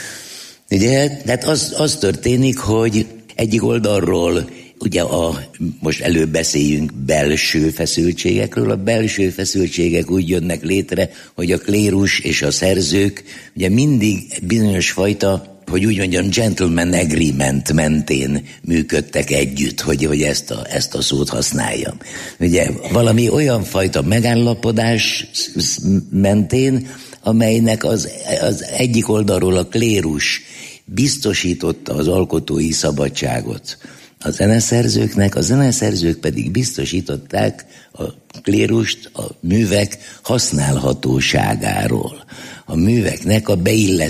Ugye, tehát az, az történik, hogy egyik oldalról ugye a, most előbb beszéljünk belső feszültségekről, a belső feszültségek úgy jönnek létre, hogy a klérus és a szerzők ugye mindig bizonyos fajta hogy úgy mondjam, gentleman agreement mentén működtek együtt, hogy, hogy ezt, a, ezt a szót használjam. Ugye valami olyan fajta megállapodás mentén, amelynek az, az egyik oldalról a klérus biztosította az alkotói szabadságot a zeneszerzőknek, a zeneszerzők pedig biztosították a klérust a művek használhatóságáról, a műveknek a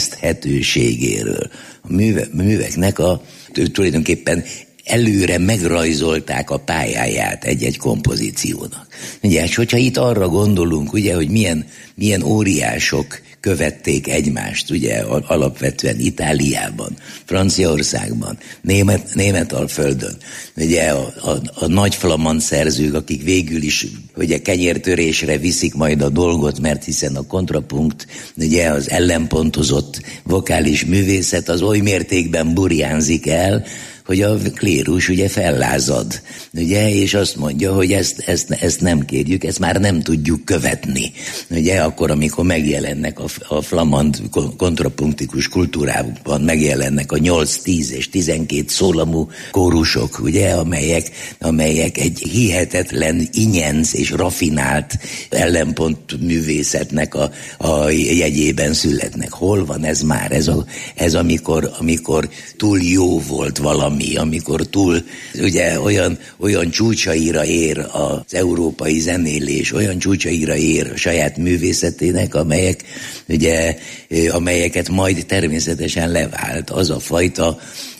beilleszthetőségéről, a műve, műveknek a tulajdonképpen előre megrajzolták a pályáját egy-egy kompozíciónak. Ugye, és hogyha itt arra gondolunk, ugye, hogy milyen, milyen óriások követték egymást, ugye, alapvetően Itáliában, Franciaországban, Német, Németalföldön, ugye, a, a, a nagy flamand szerzők, akik végül is, ugye, kenyértörésre viszik majd a dolgot, mert hiszen a kontrapunkt, ugye, az ellenpontozott vokális művészet az oly mértékben burjánzik el, hogy a klérus ugye fellázad, ugye, és azt mondja, hogy ezt, ezt, ezt nem kérjük, ezt már nem tudjuk követni. Ugye, akkor, amikor megjelennek a, a flamand kontrapunktikus kultúrában, megjelennek a nyolc, tíz és tizenkét szólamú kórusok, ugye, amelyek, amelyek egy hihetetlen inyenc és rafinált ellenpont művészetnek a, a jegyében születnek. Hol van ez már? Ez, a, ez amikor, amikor túl jó volt valami, amikor túl, ugye, olyan, olyan csúcsaira ér az európai zenélés, olyan csúcsaira ér a saját művészetének, amelyek, ugye, amelyeket majd természetesen levált. Az a fajta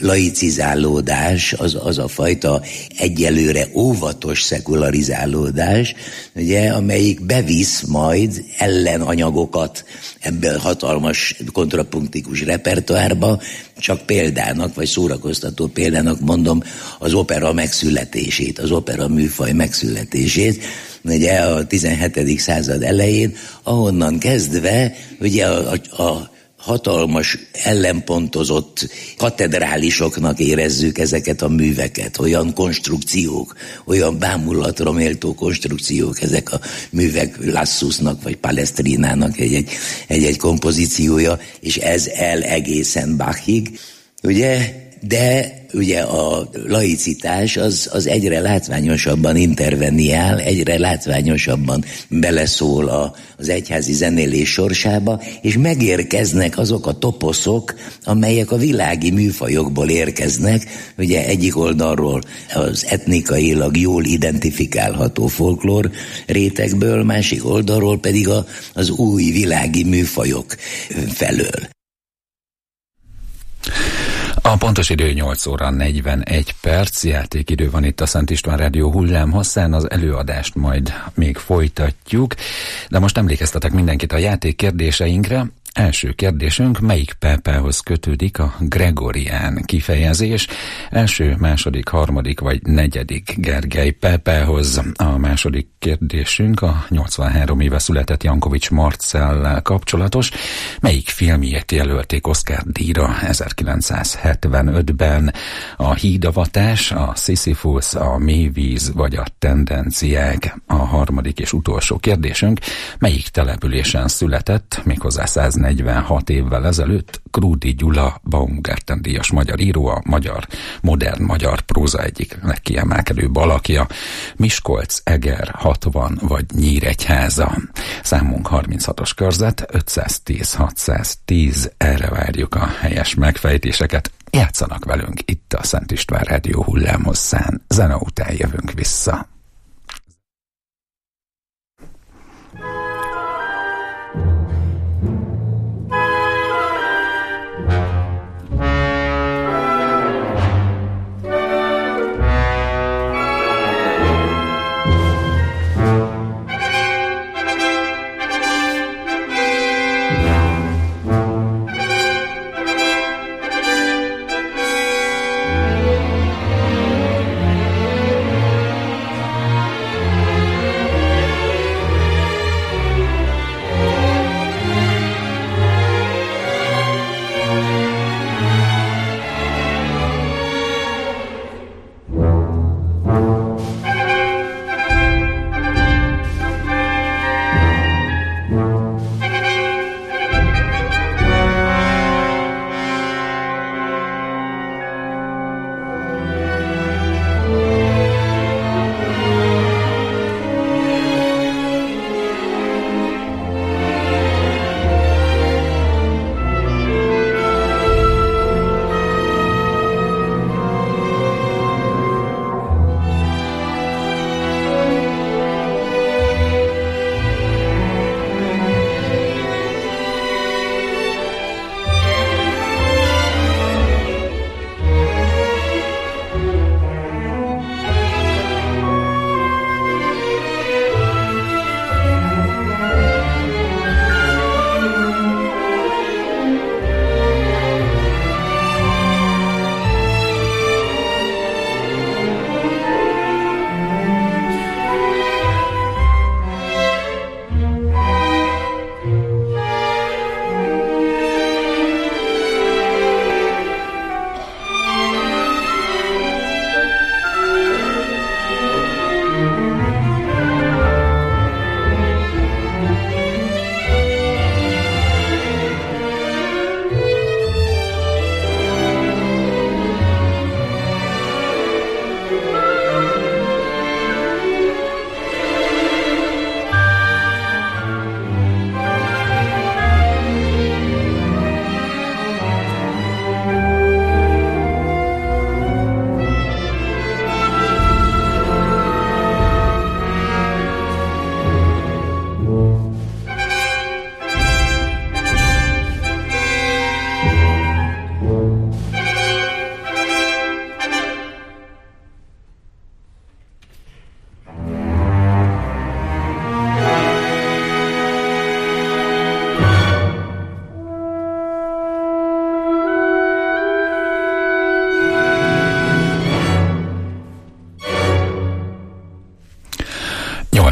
laicizálódás, az, az a fajta egyelőre óvatos szekularizálódás, ugye, amelyik bevisz majd ellenanyagokat ebből hatalmas kontrapunktikus repertoárba, csak példának, vagy szórakoztató példának mondom az opera megszületését, az opera műfaj megszületését, ugye a tizenhetedik század elején, ahonnan kezdve ugye a, a, a hatalmas, ellenpontozott katedrálisoknak érezzük ezeket a műveket, olyan konstrukciók, olyan bámulatra méltó konstrukciók, ezek a művek Lassusnak vagy Palestrinának egy-egy, egy-egy kompozíciója, és ez el egészen Bachig, ugye, de ugye a laicitás az, az egyre látványosabban interveniál, egyre látványosabban beleszól a, az egyházi zenélés sorsába, és megérkeznek azok a toposzok, amelyek a világi műfajokból érkeznek, ugye egyik oldalról az etnikailag jól identifikálható folklór rétegből, másik oldalról pedig a, az új világi műfajok felől. A pontos idő nyolc óra negyvenegy perc, játékidő van itt a Szent István Rádió hullám hosszán, az előadást majd még folytatjuk, de most emlékeztetek mindenkit a játék kérdéseinkre. Első kérdésünk, melyik pápához kötődik a gregorián kifejezés? Első, második, harmadik vagy negyedik Gergely pápához. A második kérdésünk a nyolcvanhárom éve született Jankovics Marcellel kapcsolatos. Melyik filmjét jelölték Oscar-díjra ezerkilencszázhetvenötben? A Hídavatás, a Sisyphus, a Mélyvíz vagy a Tendenciák? A harmadik és utolsó kérdésünk, melyik településen született, méghozzá száznegyvenhat évvel ezelőtt Krúdy Gyula Baumgarten-díjas magyar író, a magyar, modern magyar próza egyik legkiemelkedőbb alakja? Miskolc, Eger, hatvan vagy Nyíregyháza? Számunk harminchatos körzet, ötszáztíz hatszáztíz, erre várjuk a helyes megfejtéseket. Játszanak velünk itt a Szent István Rádió hullám hosszán. Zene után jövünk vissza.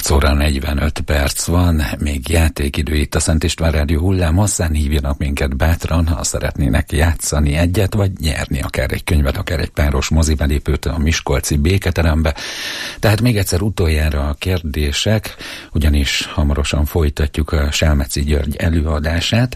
nyolc óra negyvenöt perc van, még játékidő itt a Szent István Rádió hullám hosszán, hívjanak minket bátran, ha szeretnének játszani egyet, vagy nyerni akár egy könyvet, akár egy páros mozibelépőt a miskolci Béketerembe. Tehát még egyszer utoljára a kérdések, ugyanis hamarosan folytatjuk a Selmeczi György előadását.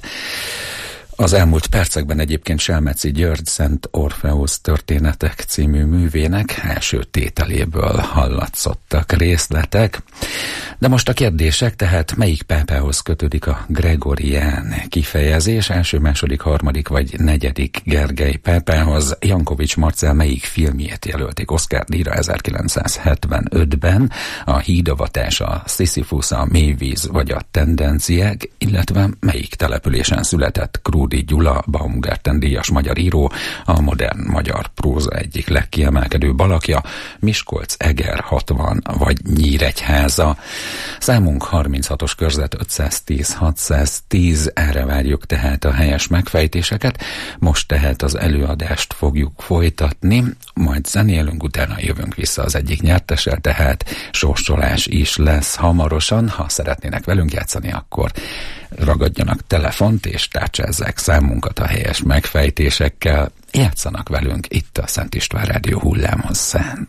Az elmúlt percekben egyébként Selmeczi György Szent Orfeusz történetek című művének első tételéből hallatszottak részletek. De most a kérdések, tehát melyik pápához kötődik a gregorián kifejezés? Első, második, harmadik vagy negyedik Gergely pápához? Jankovics Marcell melyik filmjét jelölték Oscar-díjra ezerkilencszázhetvenötben? A Hídavatás, a Sisyphus, a Mélyvíz vagy a Tendenciák, illetve melyik településen született Krúdi Gyula, Baumgarten díjas magyar író, a modern magyar próza egyik legkiemelkedőbb alakja, Miskolc, Eger, hatvan vagy Nyíregyháza. Számunk harminchatos körzet ötszáztíz hatszáztíz, erre várjuk tehát a helyes megfejtéseket. Most tehát az előadást fogjuk folytatni, majd zenélünk, utána jövünk vissza az egyik nyertessel, tehát sorsolás is lesz hamarosan. Ha szeretnének velünk játszani, akkor ragadjanak telefont és tárcsázzák számunkat a helyes megfejtésekkel. Játszanak velünk itt a Szent István Rádió hullámhosszán.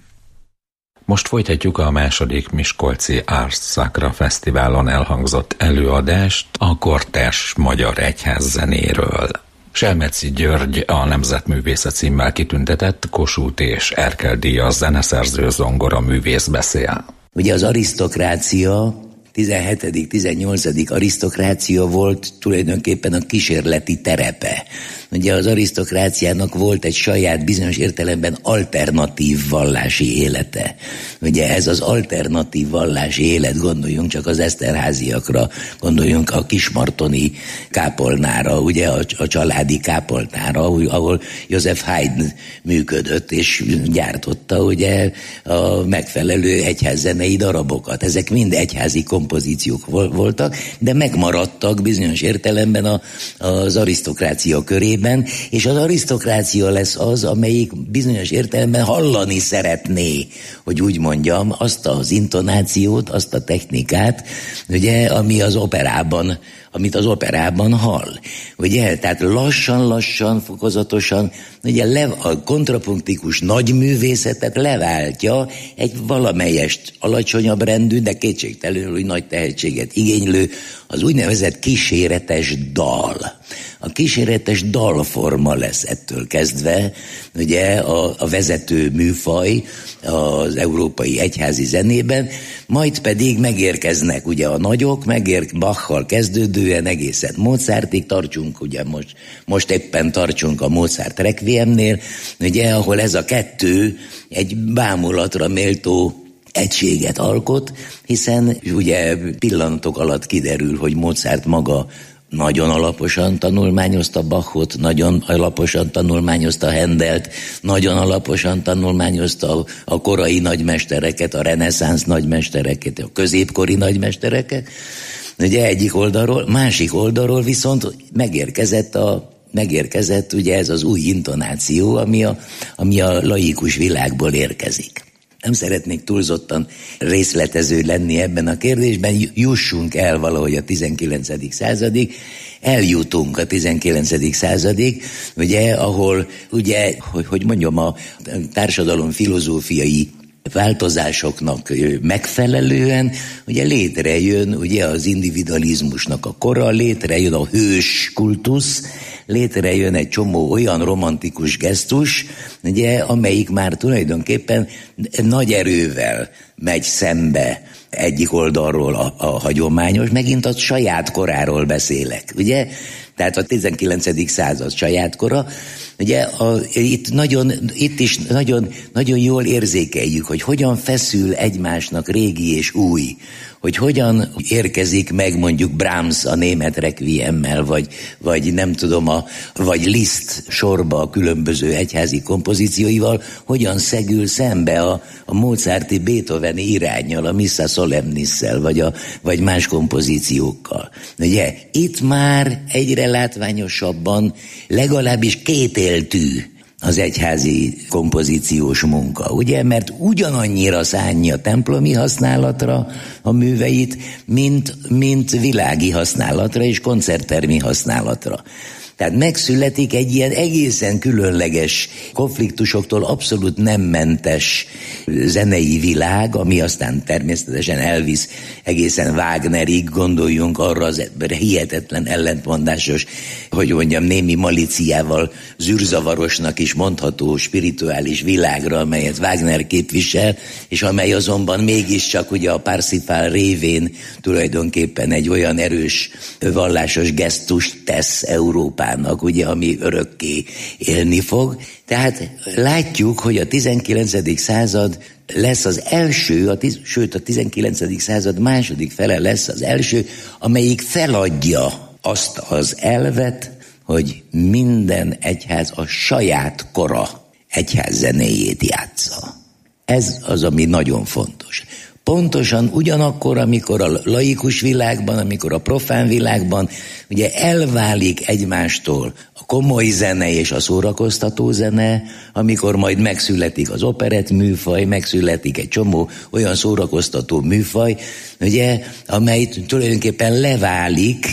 Most folytatjuk a második Miskolci Ars Sacra Fesztiválon elhangzott előadást a kortárs magyar egyház zenéről. Selmeczi György, a Nemzetművésze címmel kitüntetett Kossuth és Erkel díjas zeneszerző, zongora művész beszél. Ugye az arisztokrácia, tizenhetedik tizennyolcadik arisztokrácia volt tulajdonképpen a kísérleti terepe. Ugye az arisztokráciának volt egy saját bizonyos értelemben alternatív vallási élete. Ugye ez az alternatív vallási élet, gondoljunk csak az Eszterháziakra, gondoljunk a kismartoni kápolnára, ugye a, a családi kápolnára, ahol Joseph Haydn működött és gyártotta ugye a megfelelő egyházzenei darabokat. Ezek mind egyházi kompozíciók voltak, de megmaradtak bizonyos értelemben a, az arisztokrácia körében, és az arisztokrácia lesz az, amelyik bizonyos értelemben hallani szeretné, hogy úgy mondjam, azt az intonációt, azt a technikát, ugye, ami az operában, amit az operában hall. Ugye, tehát lassan-lassan, fokozatosan, ugye le, a kontrapunktikus nagyművészetet leváltja egy valamelyest alacsonyabb rendű, de kétségtelenül, hogy nagy tehetséget igénylő, az úgynevezett kíséretes dal. A kíséretes dalforma lesz ettől kezdve, ugye a, a vezető műfaj az európai egyházi zenében, majd pedig megérkeznek ugye a nagyok, megér Bachal kezdődően egészen Mozartig, tartsunk ugye most, most éppen tartsunk a Mozart Requiemnél, ugye ahol ez a kettő egy bámulatra méltó egységet alkot, hiszen ugye pillanatok alatt kiderül, hogy Mozart maga nagyon alaposan tanulmányozta Bachot, nagyon alaposan tanulmányozta Händelt, nagyon alaposan tanulmányozta a, a korai nagymestereket, a reneszánsz nagymestereket, a középkori nagymestereket, ugye egyik oldalról, másik oldalról viszont megérkezett a megérkezett ugye ez az új intonáció, ami a, ami a laikus világból érkezik. Nem szeretnék túlzottan részletező lenni ebben a kérdésben, jussunk el valahogy a tizenkilencedik századig, eljutunk a tizenkilencedik századig, ugye, ahol, ugye, hogy, hogy mondjam, a társadalom filozófiai változásoknak megfelelően, ugye létrejön ugye az individualizmusnak a kora, létrejön a hős kultusz, létrejön egy csomó olyan romantikus gesztus, ugye, amelyik már tulajdonképpen nagy erővel megy szembe egyik oldalról a, a hagyományos, megint a saját koráról beszélek, ugye? Tehát a tizenkilencedik század saját kora, ugye a, itt, nagyon, itt is nagyon, nagyon jól érzékeljük, hogy hogyan feszül egymásnak régi és új, hogy hogyan érkezik meg mondjuk Brahms a német requiemmel, vagy, vagy nem tudom, a, vagy Liszt sorba a különböző egyházi kompozícióival, hogyan szegül szembe a, a Mozarti Beethoveni iránnyal, a Missa Solemnisszel, vagy, a, vagy más kompozíciókkal. Ugye, itt már egyre látványosabban, legalábbis kétéltű az egyházi kompozíciós munka, ugye? Mert ugyanannyira szánja templomi használatra a műveit, mint, mint világi használatra és koncerttermi használatra. Tehát megszületik egy ilyen egészen különleges, konfliktusoktól abszolút nem mentes zenei világ, ami aztán természetesen elvisz egészen Wagnerig, gondoljunk arra az hihetetlen ellentmondásos, hogy mondjam, némi malíciával zűrzavarosnak is mondható spirituális világra, amelyet Wagner képvisel, és amely azonban mégiscsak ugye a Parsifal révén tulajdonképpen egy olyan erős vallásos gesztust tesz Európának, ugye, ami örökké élni fog. Tehát látjuk, hogy a tizenkilencedik század lesz az első, a tiz, sőt a tizenkilencedik század második fele lesz az első, amelyik feladja azt az elvet, hogy minden egyház a saját kora egyház zenéjét játsza. Ez az, ami nagyon fontos. Pontosan ugyanakkor, amikor a laikus világban, amikor a profán világban ugye elválik egymástól a komoly zene és a szórakoztató zene, amikor majd megszületik az operett műfaj, megszületik egy csomó olyan szórakoztató műfaj, ugye, amely tulajdonképpen leválik,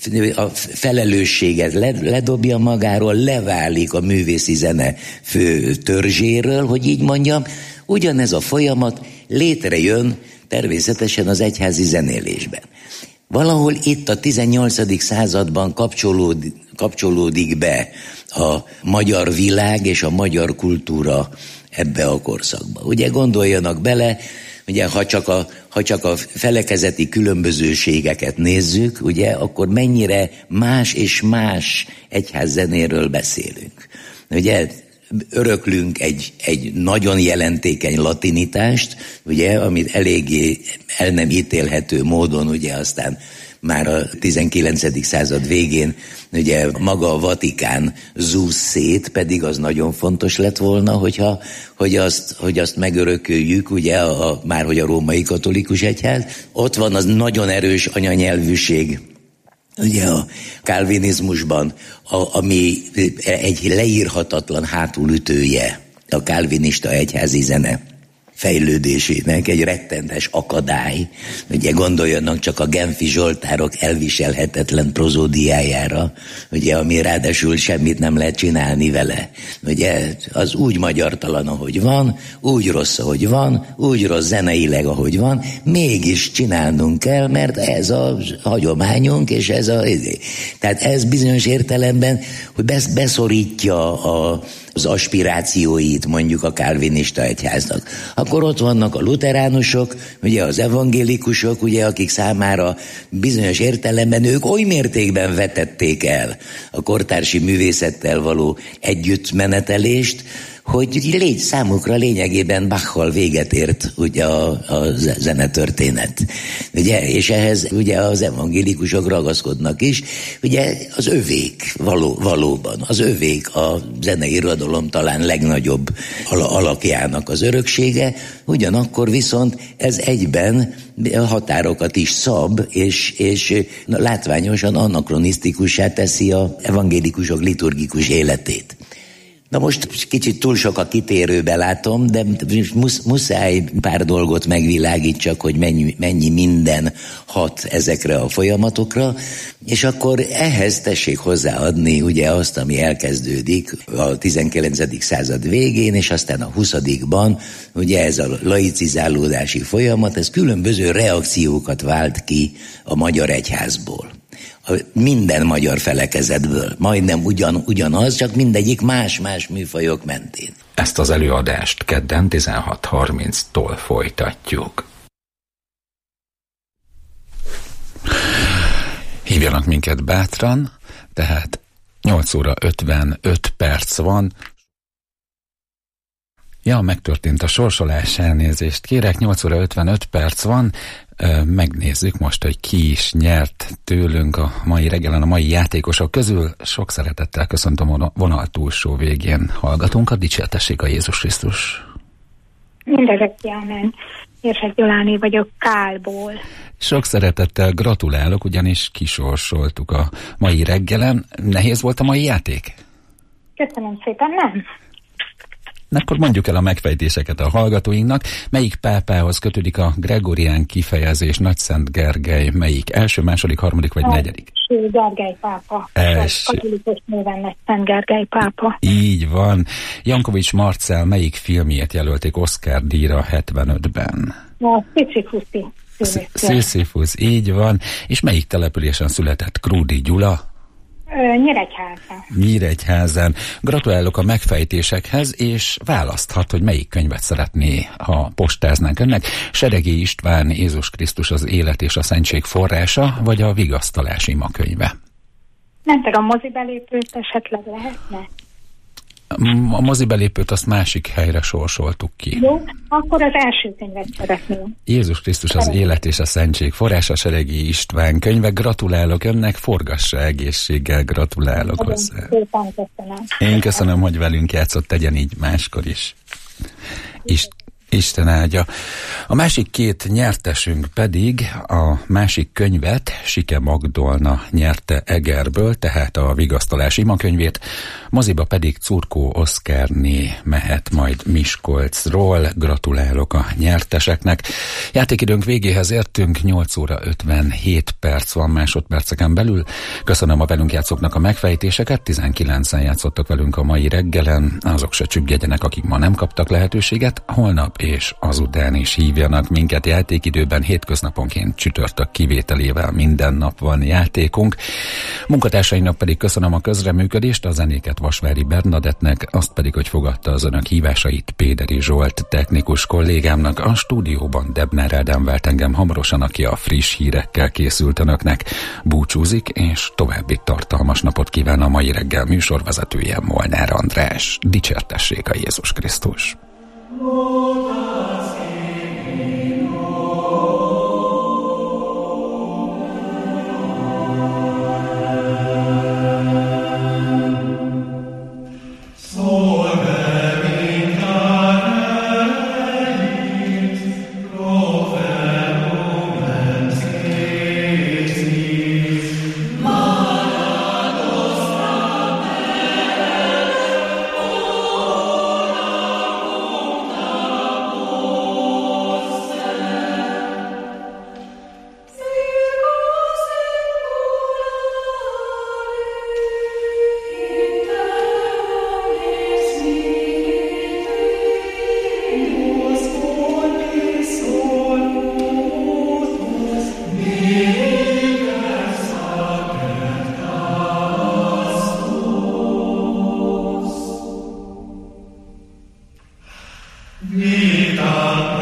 a felelősséget ledobja magáról, leválik a művészi zene fő törzséről, hogy így mondjam. Ugyanez a folyamat létrejön természetesen az egyházi zenélésben. Valahol itt a tizennyolcadik században kapcsolódik, kapcsolódik be a magyar világ és a magyar kultúra ebbe a korszakba. Ugye gondoljanak bele, ugye ha csak a, ha csak a felekezeti különbözőségeket nézzük, ugye, akkor mennyire más és más egyházzenéről beszélünk. Ugye öröklünk egy, egy nagyon jelentékeny latinitást, ugye, amit eléggé el nem ítélhető módon, ugye aztán már a tizenkilencedik század végén ugye maga a Vatikán zúz szét, pedig az nagyon fontos lett volna, hogyha, hogy, azt, hogy azt megörököljük, ugye a, a, már hogy a római katolikus egyház. Ott van az nagyon erős anyanyelvűség, ugye a kálvinizmusban, a, ami egy leírhatatlan hátulütője a kálvinista egyházi zene fejlődésének, egy rettentes akadály. Ugye gondoljanak csak a genfi zsoltárok elviselhetetlen prozódiájára, ugye, ami ráadásul semmit nem lehet csinálni vele. Ugye az úgy magyartalan, ahogy van, úgy rossz, ahogy van, úgy rossz zeneileg, ahogy van, mégis csinálnunk kell, mert ez a hagyományunk, és ez a... Tehát ez bizonyos értelemben, hogy beszorítja a az aspirációit mondjuk a kálvinista egyháznak. Akkor ott vannak a luteránusok, ugye az evangélikusok, ugye, akik számára bizonyos értelemben ők oly mértékben vetették el a kortársi művészettel való együttmenetelést, hogy légy számukra lényegében Bachal véget ért ugye a, a zenetörténet. Ugye, és ehhez ugye az evangélikusok ragaszkodnak is, ugye az övék való, valóban, az övék a zenei irodalom talán legnagyobb alakjának az öröksége, ugyanakkor viszont ez egyben határokat is szab, és, és látványosan anakronisztikussá teszi az evangélikusok liturgikus életét. Na most kicsit túl sok a kitérőbe látom, de musz, muszáj pár dolgot megvilágítsak, hogy mennyi, mennyi minden hat ezekre a folyamatokra, és akkor ehhez tessék hozzáadni ugye azt, ami elkezdődik a tizenkilencedik század végén, és aztán a huszadikban, ugye ez a laicizálódási folyamat, ez különböző reakciókat vált ki a magyar egyházból. Minden magyar felekezetből. Majdnem ugyan, ugyanaz, csak mindegyik más-más műfajok mentén. Ezt az előadást kedden tizenhat harminctól folytatjuk. Hívjanak minket bátran, tehát nyolc óra ötvenöt perc van. Ja, megtörtént a sorsolás, elnézést kérek, nyolc óra ötvenöt perc van. Megnézzük most, hogy ki is nyert tőlünk a mai reggelen, a mai játékosok közül. Sok szeretettel köszöntöm a vonal túlsó végén hallgatónkat. Dicsértessék a Jézus Krisztus! Mindezek jámen. Érsek Gyoláné vagyok Kálból. Sok szeretettel gratulálok, ugyanis kisorsoltuk a mai reggelen. Nehéz volt a mai játék? Köszönöm szépen, nem. Akkor mondjuk el a megfejtéseket a hallgatóinknak. Melyik pápához kötődik a gregorián kifejezés Nagyszent Gergely? Melyik? Első, második, harmadik vagy negyedik? Első Gergely pápa. Első. Katolikus néven Nagyszent Gergely pápa. Így van. Jankovics Marcell melyik filmjét jelölték Oscar-díjra hetvenötben? A Sisyphuszi. Sisyphus, így van. És melyik településen született Krúdy Gyula? Nyíregyházán. Nyíregyházán. Gratulálok a megfejtésekhez, és választhat, hogy melyik könyvet szeretné, ha postáznánk önnek. Seregi István, Jézus Krisztus az élet és a szentség forrása, vagy a vigasztalás imakönyve? Nem tudom, mozibelépőt esetleg lehetne? A mozibelépőt azt másik helyre sorsoltuk ki. Jó, akkor az első könyvet szeretném. Jézus Krisztus az élet és a szentség forrása, Seregi István könyve. Gratulálok önnek, forgassa egészséggel, gratulálok Nagyon hozzá. Szépen köszönöm. Én köszönöm, hogy velünk játszott, tegyen így máskor is. Ist- Isten áldja. A másik két nyertesünk pedig a másik könyvet Sike Magdolna nyerte Egerből, tehát a vigasztalás imakönyvét, moziba pedig Curkó Oszkárné mehet majd Miskolcról. Gratulálok a nyerteseknek. Játékidőnk végéhez értünk, nyolc óra ötvenhét perc van másodperceken belül. Köszönöm a velünk játszóknak a megfejtéseket, tizenkilencen játszottak velünk a mai reggelen, azok se csüggedjenek, akik ma nem kaptak lehetőséget, holnap és azután is hívjanak minket játékidőben, hétköznaponként csütörtök kivételével minden nap van játékunk. Munkatársainak pedig köszönöm a közreműködést, a zenéket Vasvári Bernadettnek, azt pedig, hogy fogadta az önök hívásait Péderi Zsolt technikus kollégámnak, a stúdióban Debner Ádám vált engem hamarosan, aki a friss hírekkel készült önöknek. Búcsúzik, és további tartalmas napot kíván a mai reggel műsorvezetője, Molnár András. Dicsértessék a Jézus Krisztus! Vita